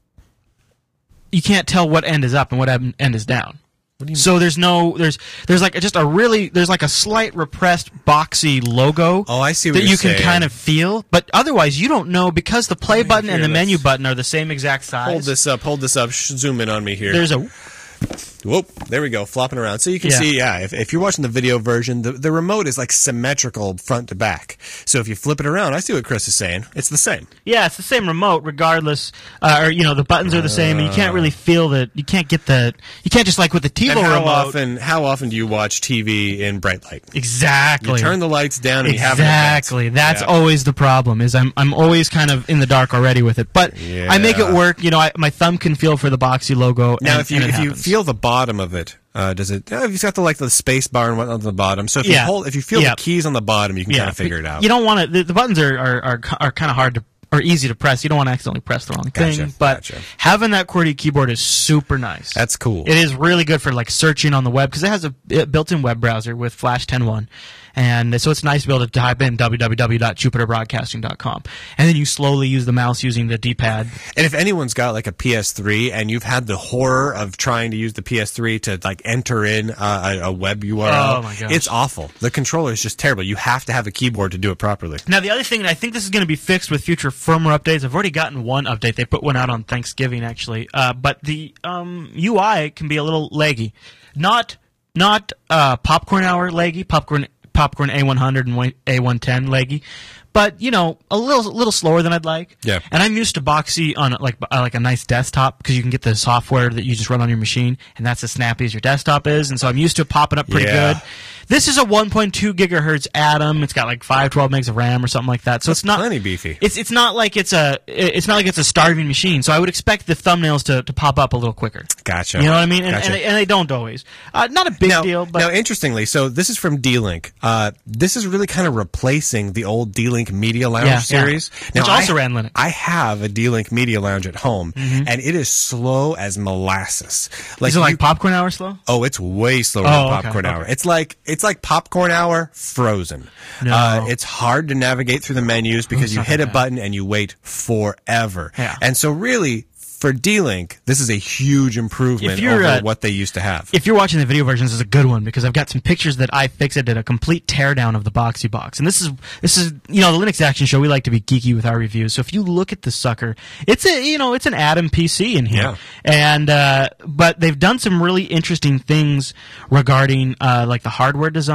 you can't tell what end is up and what end end is down. So there's no there's there's like just a really there's like a slight repressed boxy logo. Oh, I see what that you're you can saying. kind of feel, but otherwise you don't know because the play button and here, the menu let's- button are the same exact size. Hold this up. Hold this up. Sh- Zoom in on me here. There's a Whoop, there we go, flopping around. So you can Yeah. see, yeah, if, if you're watching the video version, the, the remote is like symmetrical front to back. So if you flip it around, I see what Chris is saying. It's the same. yeah, it's the same remote regardless, uh, or you know the buttons are the same, and you can't really feel that. You can't get the. You can't just like with the TiVo And how remote. often, how often do you watch T V in bright light? Exactly. You turn the lights down and you have an Exactly. event. That's Yeah. always the problem. Is I'm I'm always kind of in the dark already with it, but I make it Yeah. work. You know, I, my thumb can feel for the Boxy logo. Now, and, if you and it if you happens. feel the bottom of it, uh, does it? Uh, you've got the like the space bar and whatnot on the bottom. So if Yeah. you hold, if you feel Yeah. the keys on the bottom, you can kind of figure it out. You don't want to. The, the buttons are are are, are kind of hard to or easy to press. You don't want to accidentally press the wrong Gotcha, thing. But gotcha. having that QWERTY keyboard is super nice. That's cool. It is really good for like searching on the web because it has a a built-in web browser with Flash ten point one, and so it's nice to be able to type in w w w dot jupiter broadcasting dot com, and then you slowly use the mouse using the D-pad. And if anyone's got like a P S three and you've had the horror of trying to use the P S three to like enter in uh, a, a web U R L, Oh, my gosh. it's awful. The controller is just terrible. You have to have a keyboard to do it properly. Now, the other thing, and I think this is going to be fixed with future firmware updates. I've already gotten one update. They put one out on Thanksgiving, actually. Uh, but the um, U I can be a little laggy. Not not uh, Popcorn Hour laggy, Popcorn Popcorn A one hundred and A one ten laggy, but you know, a little little slower than I'd like. Yeah. And I'm used to Boxy on like uh, like a nice desktop because you can get the software that you just run on your machine, and that's as snappy as your desktop is. And so I'm used to it popping up pretty Yeah. good. This is a one point two gigahertz Atom. It's got like five twelve megs of RAM or something like that. So it's not plenty beefy. It's it's not like it's a it's not like it's a starving machine. So I would expect the thumbnails to, to pop up a little quicker. Gotcha. You know what I mean? And, Gotcha. and, they, and they don't always. Uh, not a big now, deal, but now, interestingly, so this is from D-Link. Uh, this is really kind of replacing the old D-Link Media Lounge Yeah, yeah. series. Which Now, also I, ran Linux. I have a D-Link Media Lounge at home, Mm-hmm. and it is slow as molasses. Like is it like you- Popcorn Hour slow? Oh, it's way slower Oh, than okay, Popcorn okay. Hour. It's like it's like Popcorn Hour frozen. No. Uh, it's hard to navigate through the menus because it's you not hit that a bad. button and you wait forever. Yeah. And so really, for D-Link, this is a huge improvement If you're, over uh, what they used to have. If you're watching the video version, this is a good one because I've got some pictures that I fixed. I did a complete teardown of the Boxy Box, and this is this is you know the Linux Action Show. We like to be geeky with our reviews. So if you look at the sucker, it's a you know it's an Atom P C in here, Yeah. and uh, but they've done some really interesting things regarding uh, like the hardware design.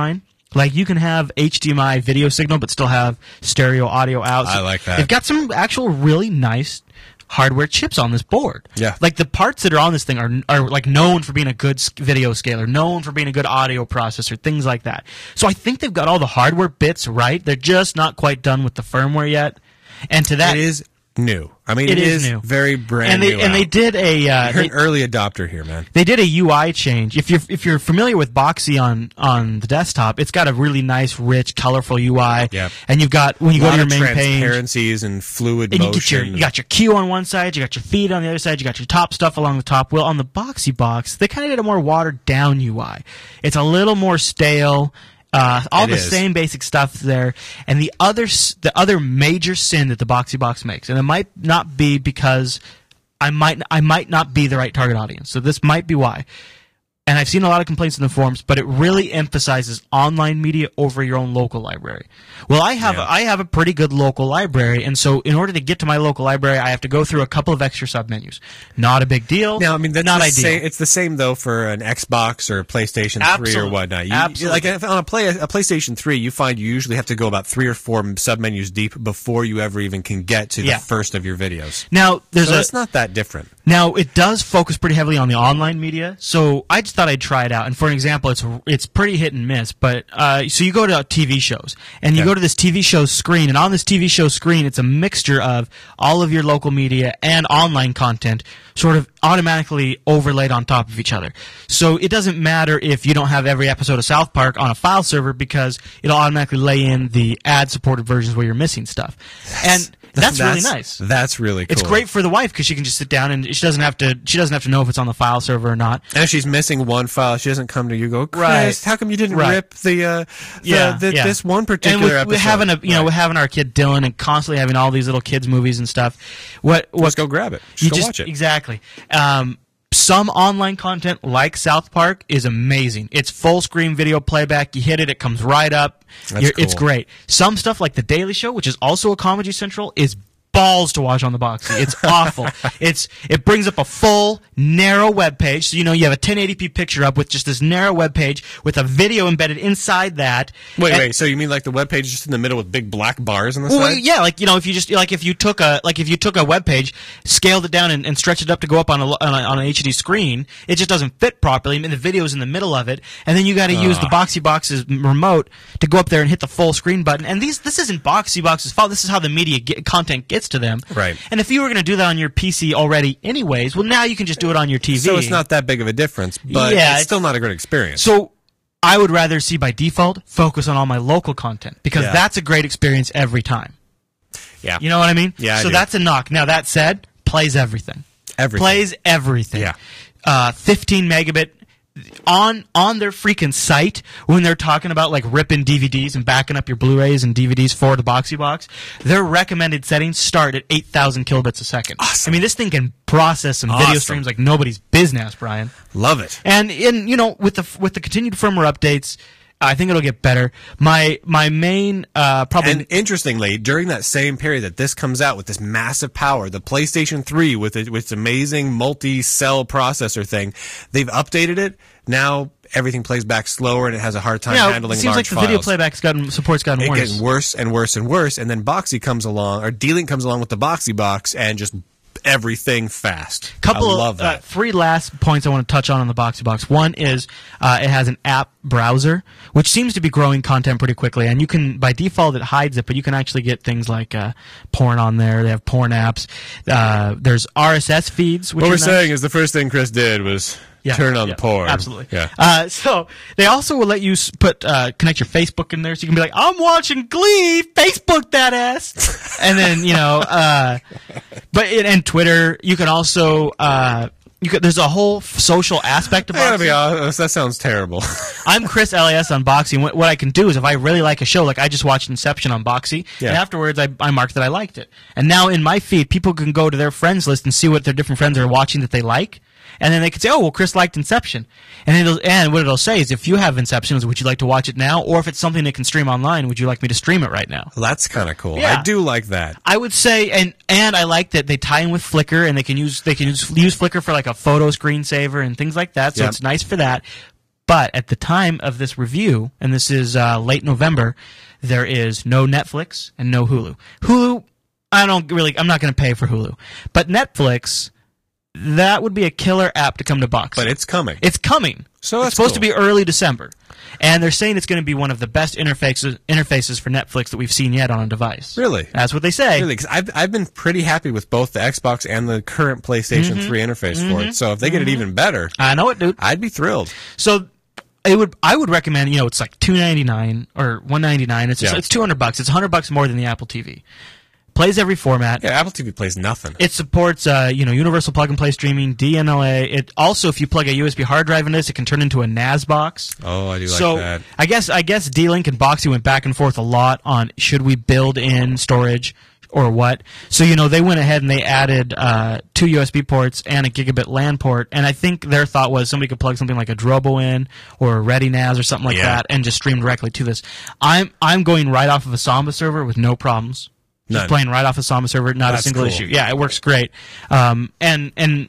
Like, you can have H D M I video signal, but still have stereo audio out. I like that. They've got some actual really nice hardware chips on this board. Yeah. Like, the parts that are on this thing are, are like, known for being a good s- video scaler, known for being a good audio processor, things like that. So I think they've got all the hardware bits right. They're just not quite done with the firmware yet. And to that... It is new. I mean, It it is is new. very brand and they, new. And they out. did a... Uh, You're they, an early adopter here, man. They did a U I change. If you're if you're familiar with Boxy on, on the desktop, it's got a really nice, rich, colorful U I. Yeah. And you've got when you A go lot to your of main page, transparencies and fluid and you motion. get your you got your Q on one side, you got your feed on the other side, you got your top stuff along the top. Well, on the Boxy box, they kind of did a more watered down U I. It's a little more stale. Uh, all It the is. same basic stuff there, and the other s- the other major sin that the Boxy box makes, and it might not be because I might I might not be the right target audience, so this might be why. And I've seen a lot of complaints in the forums, but it really emphasizes online media over your own local library. Well, I have Yeah. I have a pretty good local library, and so in order to get to my local library, I have to go through a couple of extra submenus. Not a big deal. Now, I mean, that's not the ideal. same, it's the same though for an Xbox or a PlayStation three or Absolutely. whatnot. You, Absolutely. Like if on a play a PlayStation three, you find you usually have to go about three or four submenus deep before you ever even can get to Yeah. the first of your videos. Now there's So a it's not that different. Now, it does focus pretty heavily on the online media, so I just thought I'd try it out. And for an example, it's it's pretty hit and miss. But uh, so you go to T V shows, and you Yeah. go to this T V show screen, and on this T V show screen, it's a mixture of all of your local media and online content, sort of automatically overlaid on top of each other. So it doesn't matter if you don't have every episode of South Park on a file server, because it'll automatically lay in the ad-supported versions where you're missing stuff. And that's, really nice. That's really cool. It's great for the wife because she can just sit down and she doesn't have to. She doesn't have to know if it's on the file server or not. And if she's missing one file, she doesn't come to you. Go, Chris, Right. how come you didn't Right. rip the, uh, the, Yeah, the yeah. this one And particular with, episode? with having a you know Right. with having our kid Dylan and constantly having all these little kids movies and stuff. What what Just go grab it. Just you go just watch it. exactly. Um, some online content like South Park is amazing. It's full screen video playback. You hit it, it comes right up. That's You're- It's cool. great. Some stuff like The Daily Show, which is also a Comedy Central, is balls to watch on the Boxy. It's awful. It's it brings up a full narrow web page, so you know you have a ten eighty p picture up with just this narrow web page with a video embedded inside that. Wait, And- wait. So you mean like the web page is just in the middle with big black bars on the Well, side? yeah, like you know, if you just like if you took a like if you took a web page, scaled it down and, and stretched it up to go up on a, on, a, on an H D screen, it just doesn't fit properly. I mean, the video's in the middle of it, and then you got to use the Boxy Box's remote to go up there and hit the full screen button. And these this isn't Boxy Box's fault. This is how the media get, content gets to them. Right. And if you were going to do that on your P C already, anyways, well, now you can just do it on your T V. So it's not that big of a difference, but Yeah, it's it's- still not a good experience. So I would rather see by default focus on all my local content because Yeah. that's a great experience every time. yeah, You know what I mean? Yeah, I So do. that's a knock. Now that said, plays everything. Everything. Plays everything. Yeah. Uh, fifteen megabit on on their freaking site when they're talking about like ripping D V Ds and backing up your Blu-rays and D V Ds for the Boxy Box. Their recommended settings start at eight thousand kilobits a second. Awesome. I mean, this thing can process some video Awesome. streams like nobody's business, Brian. Love it. And in you know with the with the continued firmware updates, I think it'll get better. My my main uh, probably And interestingly, during that same period that this comes out with this massive power, the PlayStation three with it, with its amazing multi-cell processor thing, they've updated it. Now everything plays back slower and it has a hard time you know, handling it seems large like the video files. playback's gotten support's gotten It worse. gets worse and worse and worse, and then Boxy comes along, or D-Link comes along with the Boxy box, and just everything fast. Couple I love of uh, that. three last points I want to touch on on the Boxy Box. One is uh, it has an app browser, which seems to be growing content pretty quickly. And you can, by default, it hides it, but you can actually get things like uh, porn on there. They have porn apps. Uh, there's R S S feeds. Which What are we're nice. saying is the first thing Chris did was Yeah, turn on yeah, the porn. Absolutely. Yeah. Uh, so they also will let you s- put uh, connect your Facebook in there, so you can be like, "I'm watching Glee, Facebook that ass," and then you know, uh, but it, and Twitter. You can also uh, you could, there's a whole f- social aspect of I gotta be Boxy. honest, that sounds terrible. I'm Chris L A S on Boxy, and what, what I can do is if I really like a show, like I just watched Inception on Boxy, Yeah. and afterwards I, I marked that I liked it, and now in my feed, people can go to their friends list and see what their different friends are watching that they like. And then they could say, "Oh, well, Chris liked Inception," and it'll, and what it'll say is, "If you have Inception, would you like to watch it now? Or if it's something that can stream online, would you like me to stream it right now?" Well, that's kind of cool. Yeah. I do like that. I would say, and and I like that they tie in with Flickr, and they can use they can use, use Flickr for like a photo screensaver and things like that. So Yep. it's nice for that. But at the time of this review, and this is uh, late November, there is no Netflix and no Hulu. Hulu, I don't really, I'm not going to pay for Hulu. But Netflix, that would be a killer app to come to Box. But it's coming. It's coming. So it's that's supposed cool. to be early December. And they're saying it's going to be one of the best interfaces interfaces for Netflix that we've seen yet on a device. Really? That's what they say. Really, because I've, I've been pretty happy with both the Xbox and the current PlayStation Mm-hmm. three interface for it. So if they get it even better, I know it, dude. I'd be thrilled. So it would I would recommend, you know, it's like two ninety-nine or one ninety-nine. It's Yeah. it's two hundred bucks. It's one hundred bucks more than the Apple T V. Plays every format. Yeah, Apple T V plays nothing. It supports, uh, you know, universal plug-and-play streaming, D M L A. It also, if you plug a U S B hard drive in this, it can turn into a N A S box. Oh, I do like so that. I guess I guess D-Link and Boxy went back and forth a lot on should we build in storage or what. So, you know, they went ahead and they added uh, two U S B ports and a gigabit LAN port. And I think their thought was somebody could plug something like a Drobo in or a Ready N A S or something like Yeah. that and just stream directly to this. I'm I'm going right off of a Samba server with no problems. Just None. playing right off a Samba server, not That's a single cool. issue. Yeah, it works great. Um, and and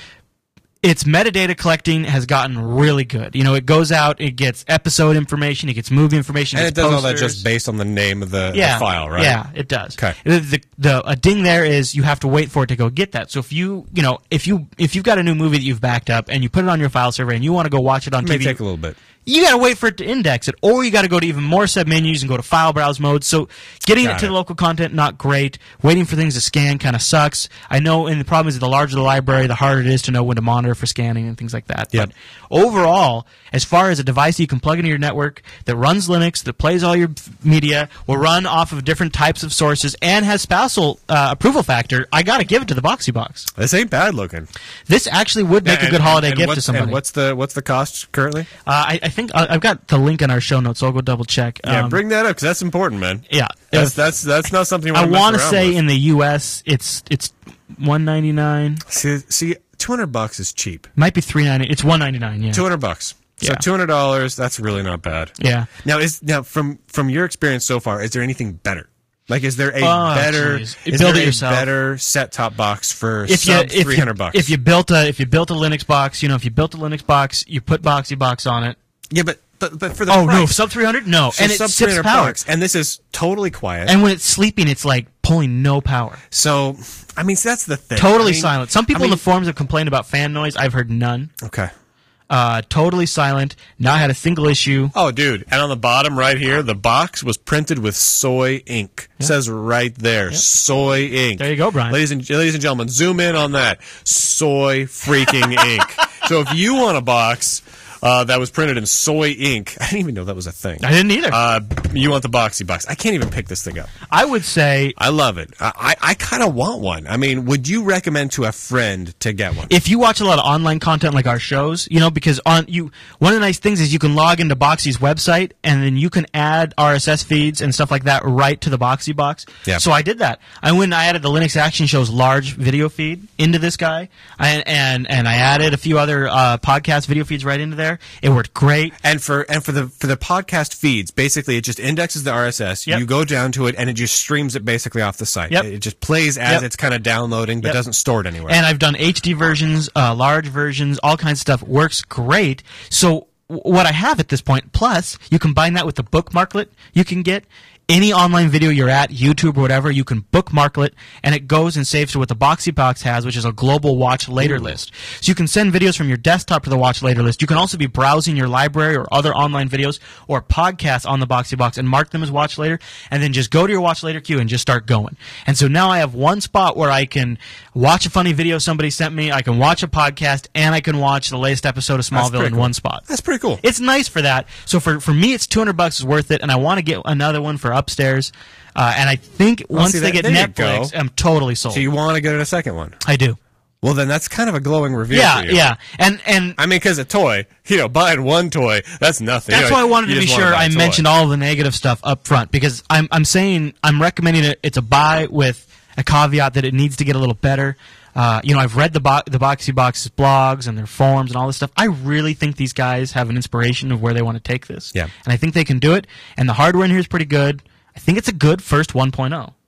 its metadata collecting has gotten really good. You know, it goes out, it gets episode information, it gets movie information, And it gets does all that posters. just based on the name of the, yeah, the file, right? Yeah, it does. Okay. The, the, the a ding there is you have to wait for it to go get that. So if you you know if you if you've got a new movie that you've backed up and you put it on your file server and you want to go watch it on It may T V, take a little bit. you got to wait for it to index it, or you got to go to even more submenus and go to file browse mode. So getting Got it to it. the local content, not great. Waiting for things to scan kind of sucks. I know, and the problem is that the larger the library, the harder it is to know when to monitor for scanning and things like that. Yep. But overall, as far as a device you can plug into your network that runs Linux, that plays all your f- media, will run off of different types of sources, and has spousal uh, approval factor, I got to give it to the Boxy Box. This ain't bad looking. This actually would make a And- good holiday and gift what's- to somebody. And what's the what's the cost currently? uh, I, I think I, I've got the link in our show notes, so I'll go double check. Yeah, Um, bring that up because that's important, man. yeah. That's If- that's that's not something you I want to want to mess around say with. in the U S it's it's one ninety nine. See, see, two hundred bucks is cheap. Might be three ninety. It's one ninety nine. Yeah. Two hundred bucks. So Yeah. two hundred dollars. That's really not bad. Yeah. Now is now from from your experience so far, is there anything better? Like, is there a Oh, better jeez. is Build there it a yourself. better set top box for If you sub if three you, hundred bucks? if you built a if you built a Linux box, you know, if you built a Linux box, you put Boxy Box on it. yeah, but but but for the Oh price, no, sub three hundred? No, so and it sub sips three hundred power. bucks, and this is totally quiet. And when it's sleeping, it's like pulling no power. so, I mean, so that's the thing. Totally I mean- silent. Some people I mean- in the forums have complained about fan noise. I've heard none. Okay. Uh, totally silent. Not had a single issue. Oh, dude. And on the bottom right here, the box was printed with soy ink. It says right there, soy ink. There you go, Brian. Ladies and, ladies and gentlemen, zoom in on that. Soy freaking ink. So if you want a box uh, that was printed in soy ink, I didn't even know that was a thing. I didn't either. Uh, you want the Boxy Box. I can't even pick this thing up. I would say I love it. I, I, I kind of want one. I mean, would you recommend to a friend to get one? if you watch a lot of online content like our shows, you know, because on you, one of the nice things is you can log into Boxy's website and then you can add R S S feeds and stuff like that right to the Boxy Box. Yep. So I did that. I went and I added the Linux Action Show's large video feed into this guy, and and, and I added a few other uh, podcast video feeds right into there. It worked great. And for and for the for the podcast feeds, basically it just indexes the R S S. Yep. You go down to it and it just streams it basically off the site. Yep. It just plays as Yep. it's kind of downloading, but Yep. doesn't store it anywhere. And I've done H D versions, uh, large versions, all kinds of stuff. Works great. So w- what I have at this point, plus you combine that with the bookmarklet you can get. Any online video you're at, YouTube or whatever, you can bookmarklet, and it goes and saves to what the Boxy Box has, which is a global watch later list. So you can send videos from your desktop to the watch later list. You can also be browsing your library or other online videos or podcasts on the Boxy Box and mark them as watch later, and then just go to your watch later queue and just start going. And so now I have one spot where I can watch a funny video somebody sent me, I can watch a podcast, and I can watch the latest episode of Smallville pretty in cool. one spot. That's pretty cool. It's nice for that. So for, for me, it's two hundred bucks is worth it, and I want to get another one for upstairs. Uh, and I think once see, they that- get there you Netflix, go. I'm totally sold. So you want to get it a second one? I do. Well, then that's kind of a glowing review Yeah, for you. yeah. And and I mean, because a toy, you know, buying one toy, that's nothing. that's You know, why I wanted you to be just wanna sure buy a I toy. mentioned all the negative stuff up front, because I'm I'm saying I'm recommending it. It's a buy with a caveat that it needs to get a little better. Uh, you know, I've read the bo- the Boxy Box's blogs and their forums and all this stuff. I really think these guys have an inspiration of where they want to take this. Yeah. And I think they can do it. And the hardware in here is pretty good. I think it's a good first one point oh.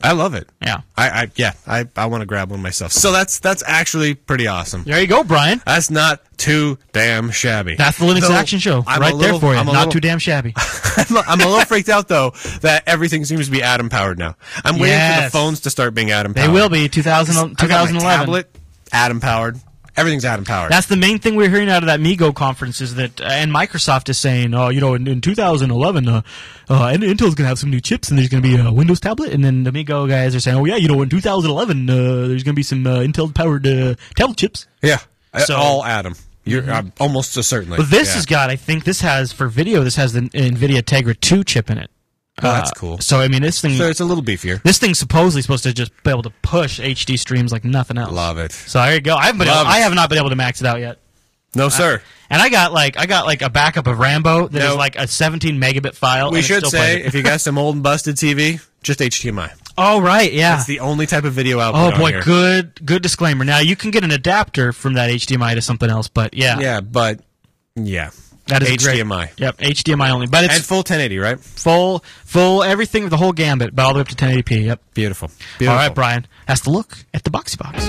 I love it. Yeah. I, I yeah, I, I want to grab one myself. So that's that's actually pretty awesome. There you go, Brian. That's not too damn shabby. That's the Linux Though, Action Show I'm right a there little- for you. I'm a Not little- too damn shabby. I'm, a, I'm a little freaked out though that everything seems to be atom powered now. I'm waiting for Yes. the phones to start being atom They powered. will be two thousand, I got twenty my eleven. tablet atom powered. Everything's atom powered. That's the main thing we're hearing out of that MeeGo conference is that, uh, and Microsoft is saying, oh, you know, in, in two thousand eleven, uh, uh, and Intel's going to have some new chips, and there's going to be a Windows tablet, and then the MeeGo guys are saying, oh, yeah, you know, in two thousand eleven, uh, there's going to be some uh, Intel-powered uh, tablet chips. yeah, So- all atom. You're I'm almost a certainly. But this yeah. has got, I think this has, for video, this has the NVIDIA Tegra two chip in it. Oh, that's Uh, cool. So, I mean, this thing... So it's a little beefier. This thing's supposedly supposed to just be able to push H D streams like nothing else. Love it. So there you go. I haven't been able, Love it. I have not been able to max it out yet. No, sir. And I got like I got like a backup of Rambo that is No. like a seventeen megabit file. We and it should still plays say it. if you got some old and busted T V, just H D M I. Oh right, yeah. It's the only type of video output. Oh on boy, here. good good disclaimer. Now you can get an adapter from that H D M I to something else, but yeah, Yeah, but yeah, that is H D M I great. Yep, H D M I only, but it's and full ten eighty, right? full full everything, the whole gambit, but all the way up to ten eighty p. Yep. Beautiful. Beautiful. All right, Brian. That's the look at the Boxy Box.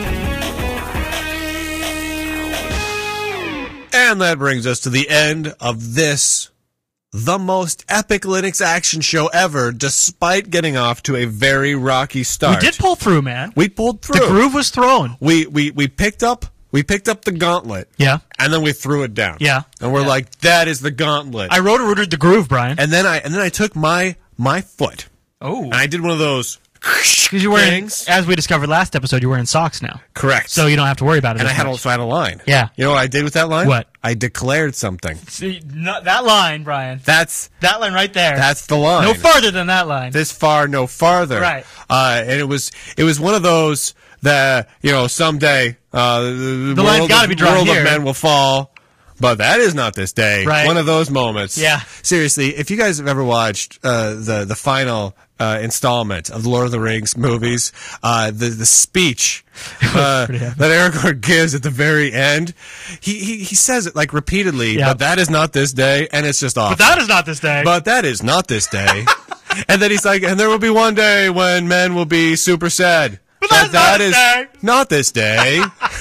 And that brings us to the end of this, the most epic Linux action show ever, despite getting off to a very rocky start. We did pull through, man. We pulled through. The groove was thrown. We we we picked up we picked up the gauntlet. Yeah. And then we threw it down. Yeah. And we're Yeah. like, that is the gauntlet. I rotor rooted the groove, Brian. and then I and then I took my my foot Oh. and I did one of those Because you're wearing, things. as we discovered last episode, you're wearing socks now. Correct. So you don't have to worry about it. and I as had much. also had a line. Yeah. You know what I did with that line? What? I declared something. See, not that line, Brian. That's That line right there. that's the line. no farther than that line. This far, no farther. Right. Uh, and it was it was one of those that you know someday uh, the, The line's world, gotta of, be drawn world here. of men will fall. But that is not this day. Right. One of those moments. Yeah. Seriously, if you guys have ever watched uh, the the final uh, installment of the Lord of the Rings movies, uh, the the speech uh, pretty epic. that Aragorn gives at the very end, he he, he says it like repeatedly. Yeah. But that is not this day, and it's just awful. but that is not this day. But that is not this day. And then he's like, and there will be one day when men will be super sad. But that's that not this is day. not this day.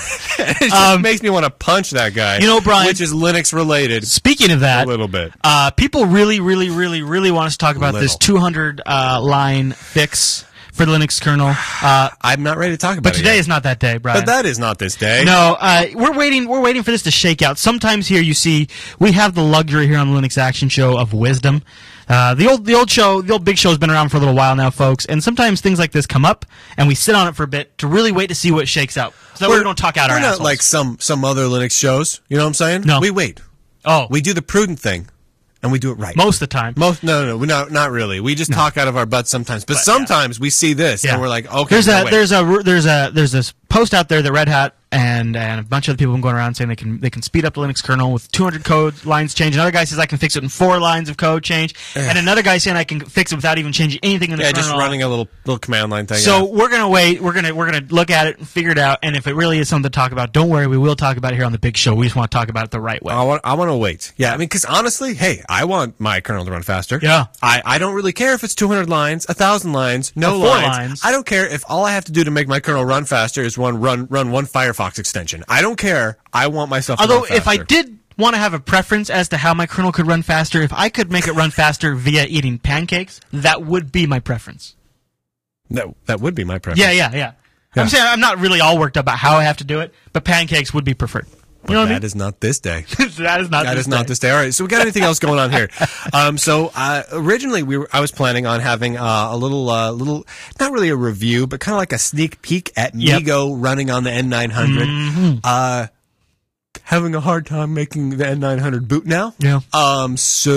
It just Um, makes me want to punch that guy. You know, Brian- which is Linux related Speaking of a that, little bit. uh, people really, really, really, really want us to talk about this Little. two hundred uh, line fix for the Linux kernel. Uh, I'm not ready to talk about but it. today yet. is not that day, Brian. But that is not this day. No, uh, we're waiting. We're waiting for this to shake out. Sometimes here, you see, we have the luxury here on the Linux Action Show of wisdom. Uh, the old, the old show, the old big show has been around for a little while now, folks. And sometimes things like this come up, and we sit on it for a bit to really wait to see what shakes out, so that way we don't talk out We're our not assholes. like some some other Linux shows. You know what I'm saying? No. We wait. oh, We do the prudent thing, and we do it right. most of the time. Most no, no, no, we not not really. We just talk out of our butts sometimes, but, sometimes we see this Yeah. and we're like, okay, There's no, a wait. there's a there's a there's this post out there that Red Hat and and a bunch of other people have been going around saying they can they can speed up the Linux kernel with two hundred code lines change. Another guy says I can fix it in four lines of code change, and another guy saying I can fix it without even changing anything in the yeah, kernel. just running a little little command line thing. So yeah. we're gonna wait. We're gonna we're gonna look at it and figure it out. And if it really is something to talk about, don't worry, we will talk about it here on the big show. We just want to talk about it the right way. I want I want to wait. Yeah, I mean, because honestly, hey, I want my kernel to run faster. Yeah. I, I don't really care if it's two hundred lines, one thousand lines, no Or four lines. lines. I don't care if all I have to do to make my kernel run faster is run run run one Firefox extension. I don't care. I want myself to Although run faster. if I did want to have a preference as to how my kernel could run faster, if I could make it run faster via eating pancakes, that would be my preference. No, that would be my preference. Yeah, yeah, yeah. Yeah. I'm saying I'm not really all worked up about how I have to do it, but pancakes would be preferred. You know what I That mean? is not this day. that is not. That this is not day. this day. All right. So we got anything else going on here? Um, so uh, originally we were, I was planning on having uh, a little, uh, little, not really a review, but kind of like a sneak peek at Yep. MeeGo running on the N nine hundred. Mm-hmm. Uh, having a hard time making the N nine hundred boot now. Yeah. Um.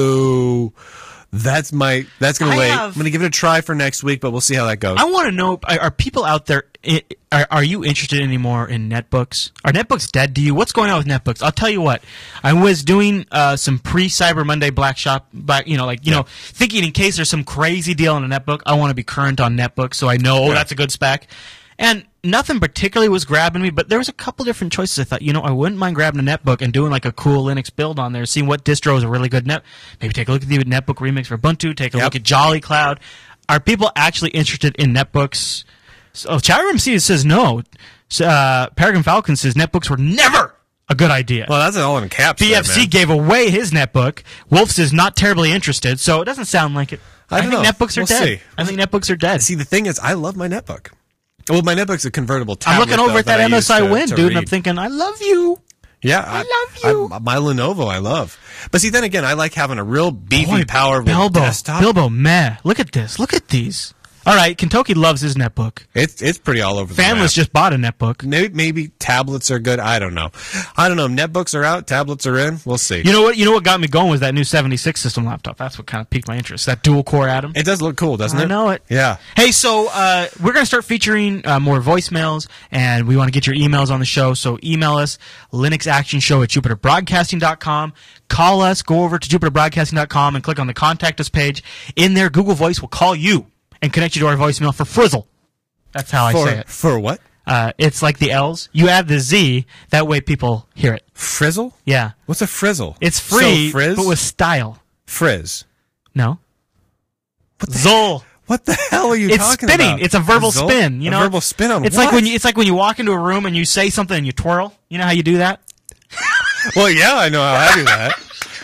So that's my that's gonna I wait. have- I'm gonna give it a try for next week, but we'll see how that goes. I want to know: are, are people out there? i- Are, are you interested anymore in netbooks? Are netbooks dead to you? What's going on with netbooks? I'll tell you what. I was doing uh, some pre-Cyber Monday Black Shop, black, you know, like you know, thinking in case there's some crazy deal on a netbook, I want to be current on netbooks, so I know, oh, Yeah. that's a good spec. And nothing particularly was grabbing me, but there was a couple different choices. I thought, you know, I wouldn't mind grabbing a netbook and doing like a cool Linux build on there, seeing what distro is a really good net. Maybe take a look at the netbook remix for Ubuntu. Take a Yep. look at Jolly Cloud. are people actually interested in netbooks? So chat room C says no. Uh, Peregrine Falcon says netbooks were never a good idea. Well, that's all in caps. B F C there, man. gave away his netbook. Wolf says not terribly interested, so it doesn't sound like it. I, I don't think know. netbooks are We'll dead. see. I think netbooks are dead. See, the thing is, I love my netbook. Well, my netbook's a convertible tablet. I'm looking over though, at that, I M S I use to- Win, to dude, and I'm read. thinking, I love you. Yeah, I love you. I, my Lenovo, I love. But see, then again, I like having a real beefy, Boy, powerful Bilbo, desktop. Bilbo, meh. Look at this. Look at these. All right, Kentucky loves his netbook. It's it's pretty all over the map. Fanless just bought a netbook. Maybe, maybe tablets are good. I don't know. I don't know. Netbooks are out. Tablets are in. We'll see. You know what? You know what got me going was that new seventy-six system laptop. That's what kind of piqued my interest. That dual core Atom. It does look cool, doesn't I it? know it. Yeah. Hey, so uh, we're going to start featuring uh, more voicemails, and we want to get your emails on the show. So email us, linuxactionshow at jupiter broadcasting dot com. Call us, go over to jupiter broadcasting dot com and click on the Contact Us page. In there, Google Voice will call you and connect you to our voicemail for frizzle. That's how For I say it. for what? Uh, it's like the L's. You add the Z, that way people hear it. Frizzle? Yeah. What's a frizzle? It's free, So, frizz? but with style. Frizz. No? What the Zol. What the hell are you It's talking spinning. about? It's a verbal Zol? spin. You a know, verbal spin on It's what? like when you. It's like when you walk into a room and you say something and you twirl. You know how you do that? Well, yeah, I know how I do that.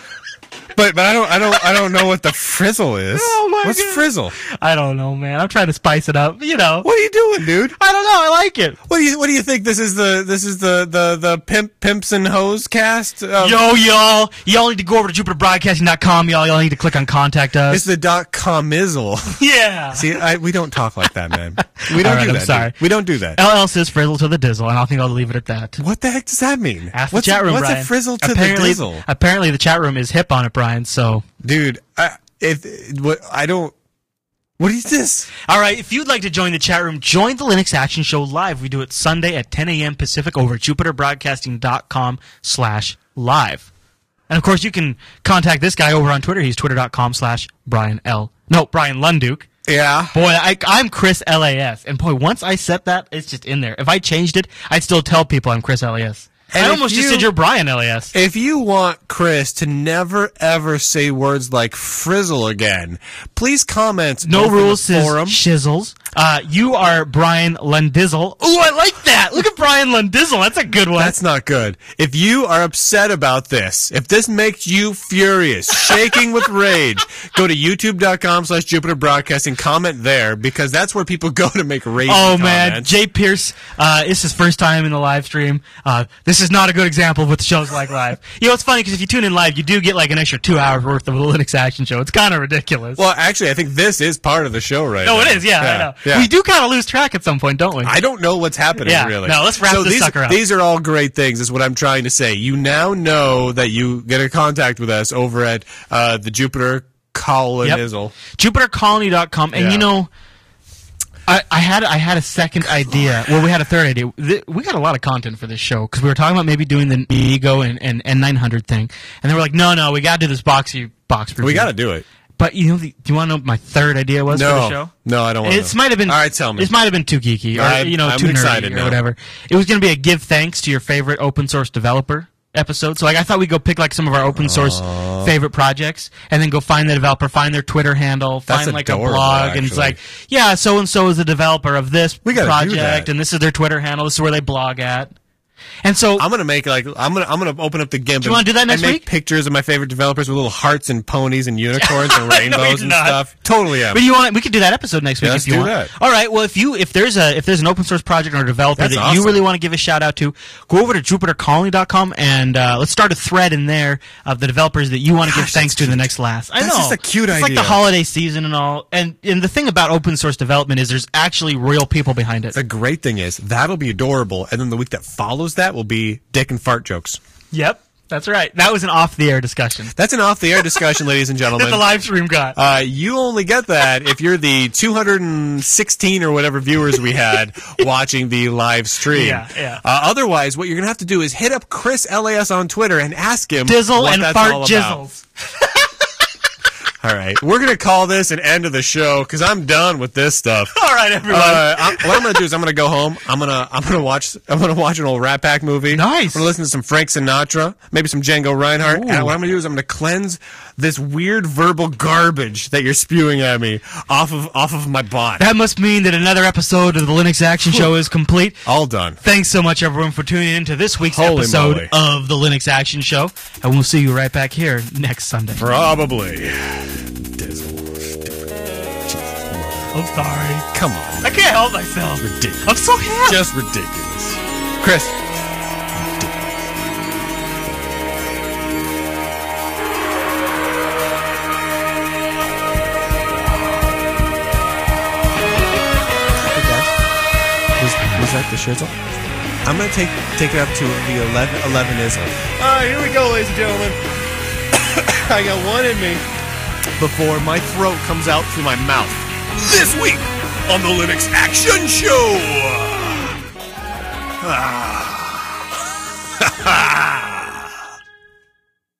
But but I don't I don't I don't know what the frizzle is. Oh, my What's God. frizzle? I don't know, man. I'm trying to spice it up. You know. What are you doing, dude? I don't know. I like it. What do you what do you think this is the this is the the the pimp pimps and hoes cast? Of, Yo, y'all. Y'all need to go over to jupiter broadcasting dot com, y'all. Y'all need to click on Contact Us. It's the dot comizzle. yeah. See, I, we don't talk like that, man. We don't All right, do I'm that. sorry. dude. We don't do that. L L says frizzle to the dizzle, and I think I'll leave it at that. What the heck does that mean? Ask what's the chat room, a, what's Brian. a frizzle to apparently, the dizzle? Apparently, the chat room is hip on it, Brian. So, Dude, I, if what I don't. What is this? all right. If you'd like to join the chat room, join the Linux Action Show live. We do it Sunday at ten a.m. Pacific over at jupiter broadcasting dot com slash live. And of course, you can contact this guy over on Twitter. He's twitter dot com slash Brian L. No, Brian Lunduke. Yeah. Boy, I, I'm Chris L A S. And boy, once I set that, it's just in there. If I changed it, I'd still tell people I'm Chris L A S. And I if almost just you- said you're Brian L A S. If you want Chris to never ever say words like frizzle again, please comment. No both in rules the says forum. shizzles. Uh, you are Brian Lundizzle. Ooh, I like that. Look at Brian Lundizzle. That's a good one. That's not good. If you are upset about this, if this makes you furious, shaking with rage, go to youtube dot com slash Jupiter Broadcasting, comment there, because that's where people go to make rage Oh comments. man, Jay Pierce, uh, it's his first time in the live stream. Uh, this is not a good example of what the show's like live. You know, it's funny because if you tune in live, you do get like an extra two hours worth of the Linux Action Show. It's kind of ridiculous. Well, actually, I think this is part of the show right no, now. it is. Yeah, I know. yeah. We do kind of lose track at some point, don't we? I don't know what's happening, Yeah, really. no, let's wrap so this these, sucker up. These are all great things, is what I'm trying to say. You now know that you get in contact with us over at uh, the Jupiter Colonizzle. jupiter colony dot com. And Yeah. you know, I, I had I had a second idea. Well, we had a third idea. Th- We got a lot of content for this show because we were talking about maybe doing the Ego and, and N nine hundred thing. And they were like, no, no, we got to do this boxy box review. We got to do it. But you know, the, do you want to know what my third idea was for the No. show? No, I don't want It to. might have been. All right, tell me. This might have been too geeky, or I'm- you know, I'm too excited nerdy, or now. whatever. It was going to be a give thanks to your favorite open source developer episode. So, like, I thought we'd go pick like some of our open source favorite projects, and then go find the developer, find their Twitter handle, That's find like a adorable, blog, and it's actually. like, yeah, so and so is the developer of this We gotta do project, that. and this is their Twitter handle. This is where they blog at. And so, I'm gonna make like I'm gonna I'm gonna open up the GIMP. Do you wanna do that next and make week? pictures of my favorite developers with little hearts and ponies and unicorns and No, rainbows you're and not. stuff. Totally am. but you want we could do that episode next week Yeah, if let's you do want. that. All right. Well, if you if there's a if there's an open source project or a developer That's that you awesome. really want to give a shout out to, go over to jupiter colony dot com and uh, let's start a thread in there of the developers that you want to give Gosh, thanks that's to in the cute. next last. I That's know just a cute it's like idea. the holiday season and all. And and the thing about open source development is there's actually real people behind it. The great thing is that'll be adorable, and then the week that follows that will be dick and fart jokes. Yep, that's right. That was an off the air discussion That's an off-the-air discussion, ladies and that gentlemen. the live stream got. Uh, you only get that if you're the two hundred sixteen or whatever viewers we had watching the live stream. Yeah, yeah. Uh, otherwise, what you're going to have to do is hit up Chris L A S on Twitter and ask him Dizzle what and that's fart all about. jizzles. All right, we're gonna call this an end of the show because I'm done with this stuff. All right, everyone. Uh, I'm, what I'm gonna do is I'm gonna go home. I'm gonna I'm gonna watch I'm gonna watch an old Rat Pack movie. Nice. I'm gonna listen to some Frank Sinatra, maybe some Django Reinhardt. Ooh. And what I'm gonna do is I'm gonna cleanse this weird verbal garbage that you're spewing at me off of off of my body. That must mean that another episode of the Linux Action Show is complete. All done. Thanks so much, everyone, for tuning in to this week's Holy episode moly. of the Linux Action Show. And we'll see you right back here next Sunday. Probably. Dizzle. I'm sorry. Come on. I can't help myself. Ridiculous. I'm so happy. Just ridiculous. Chris. Was, was that the shizzle? I'm gonna take take it up to the eleven eleven ism. All right, here we go, ladies and gentlemen. I got one in me before my throat comes out through my mouth. This week on the Linux Action Show. Ah.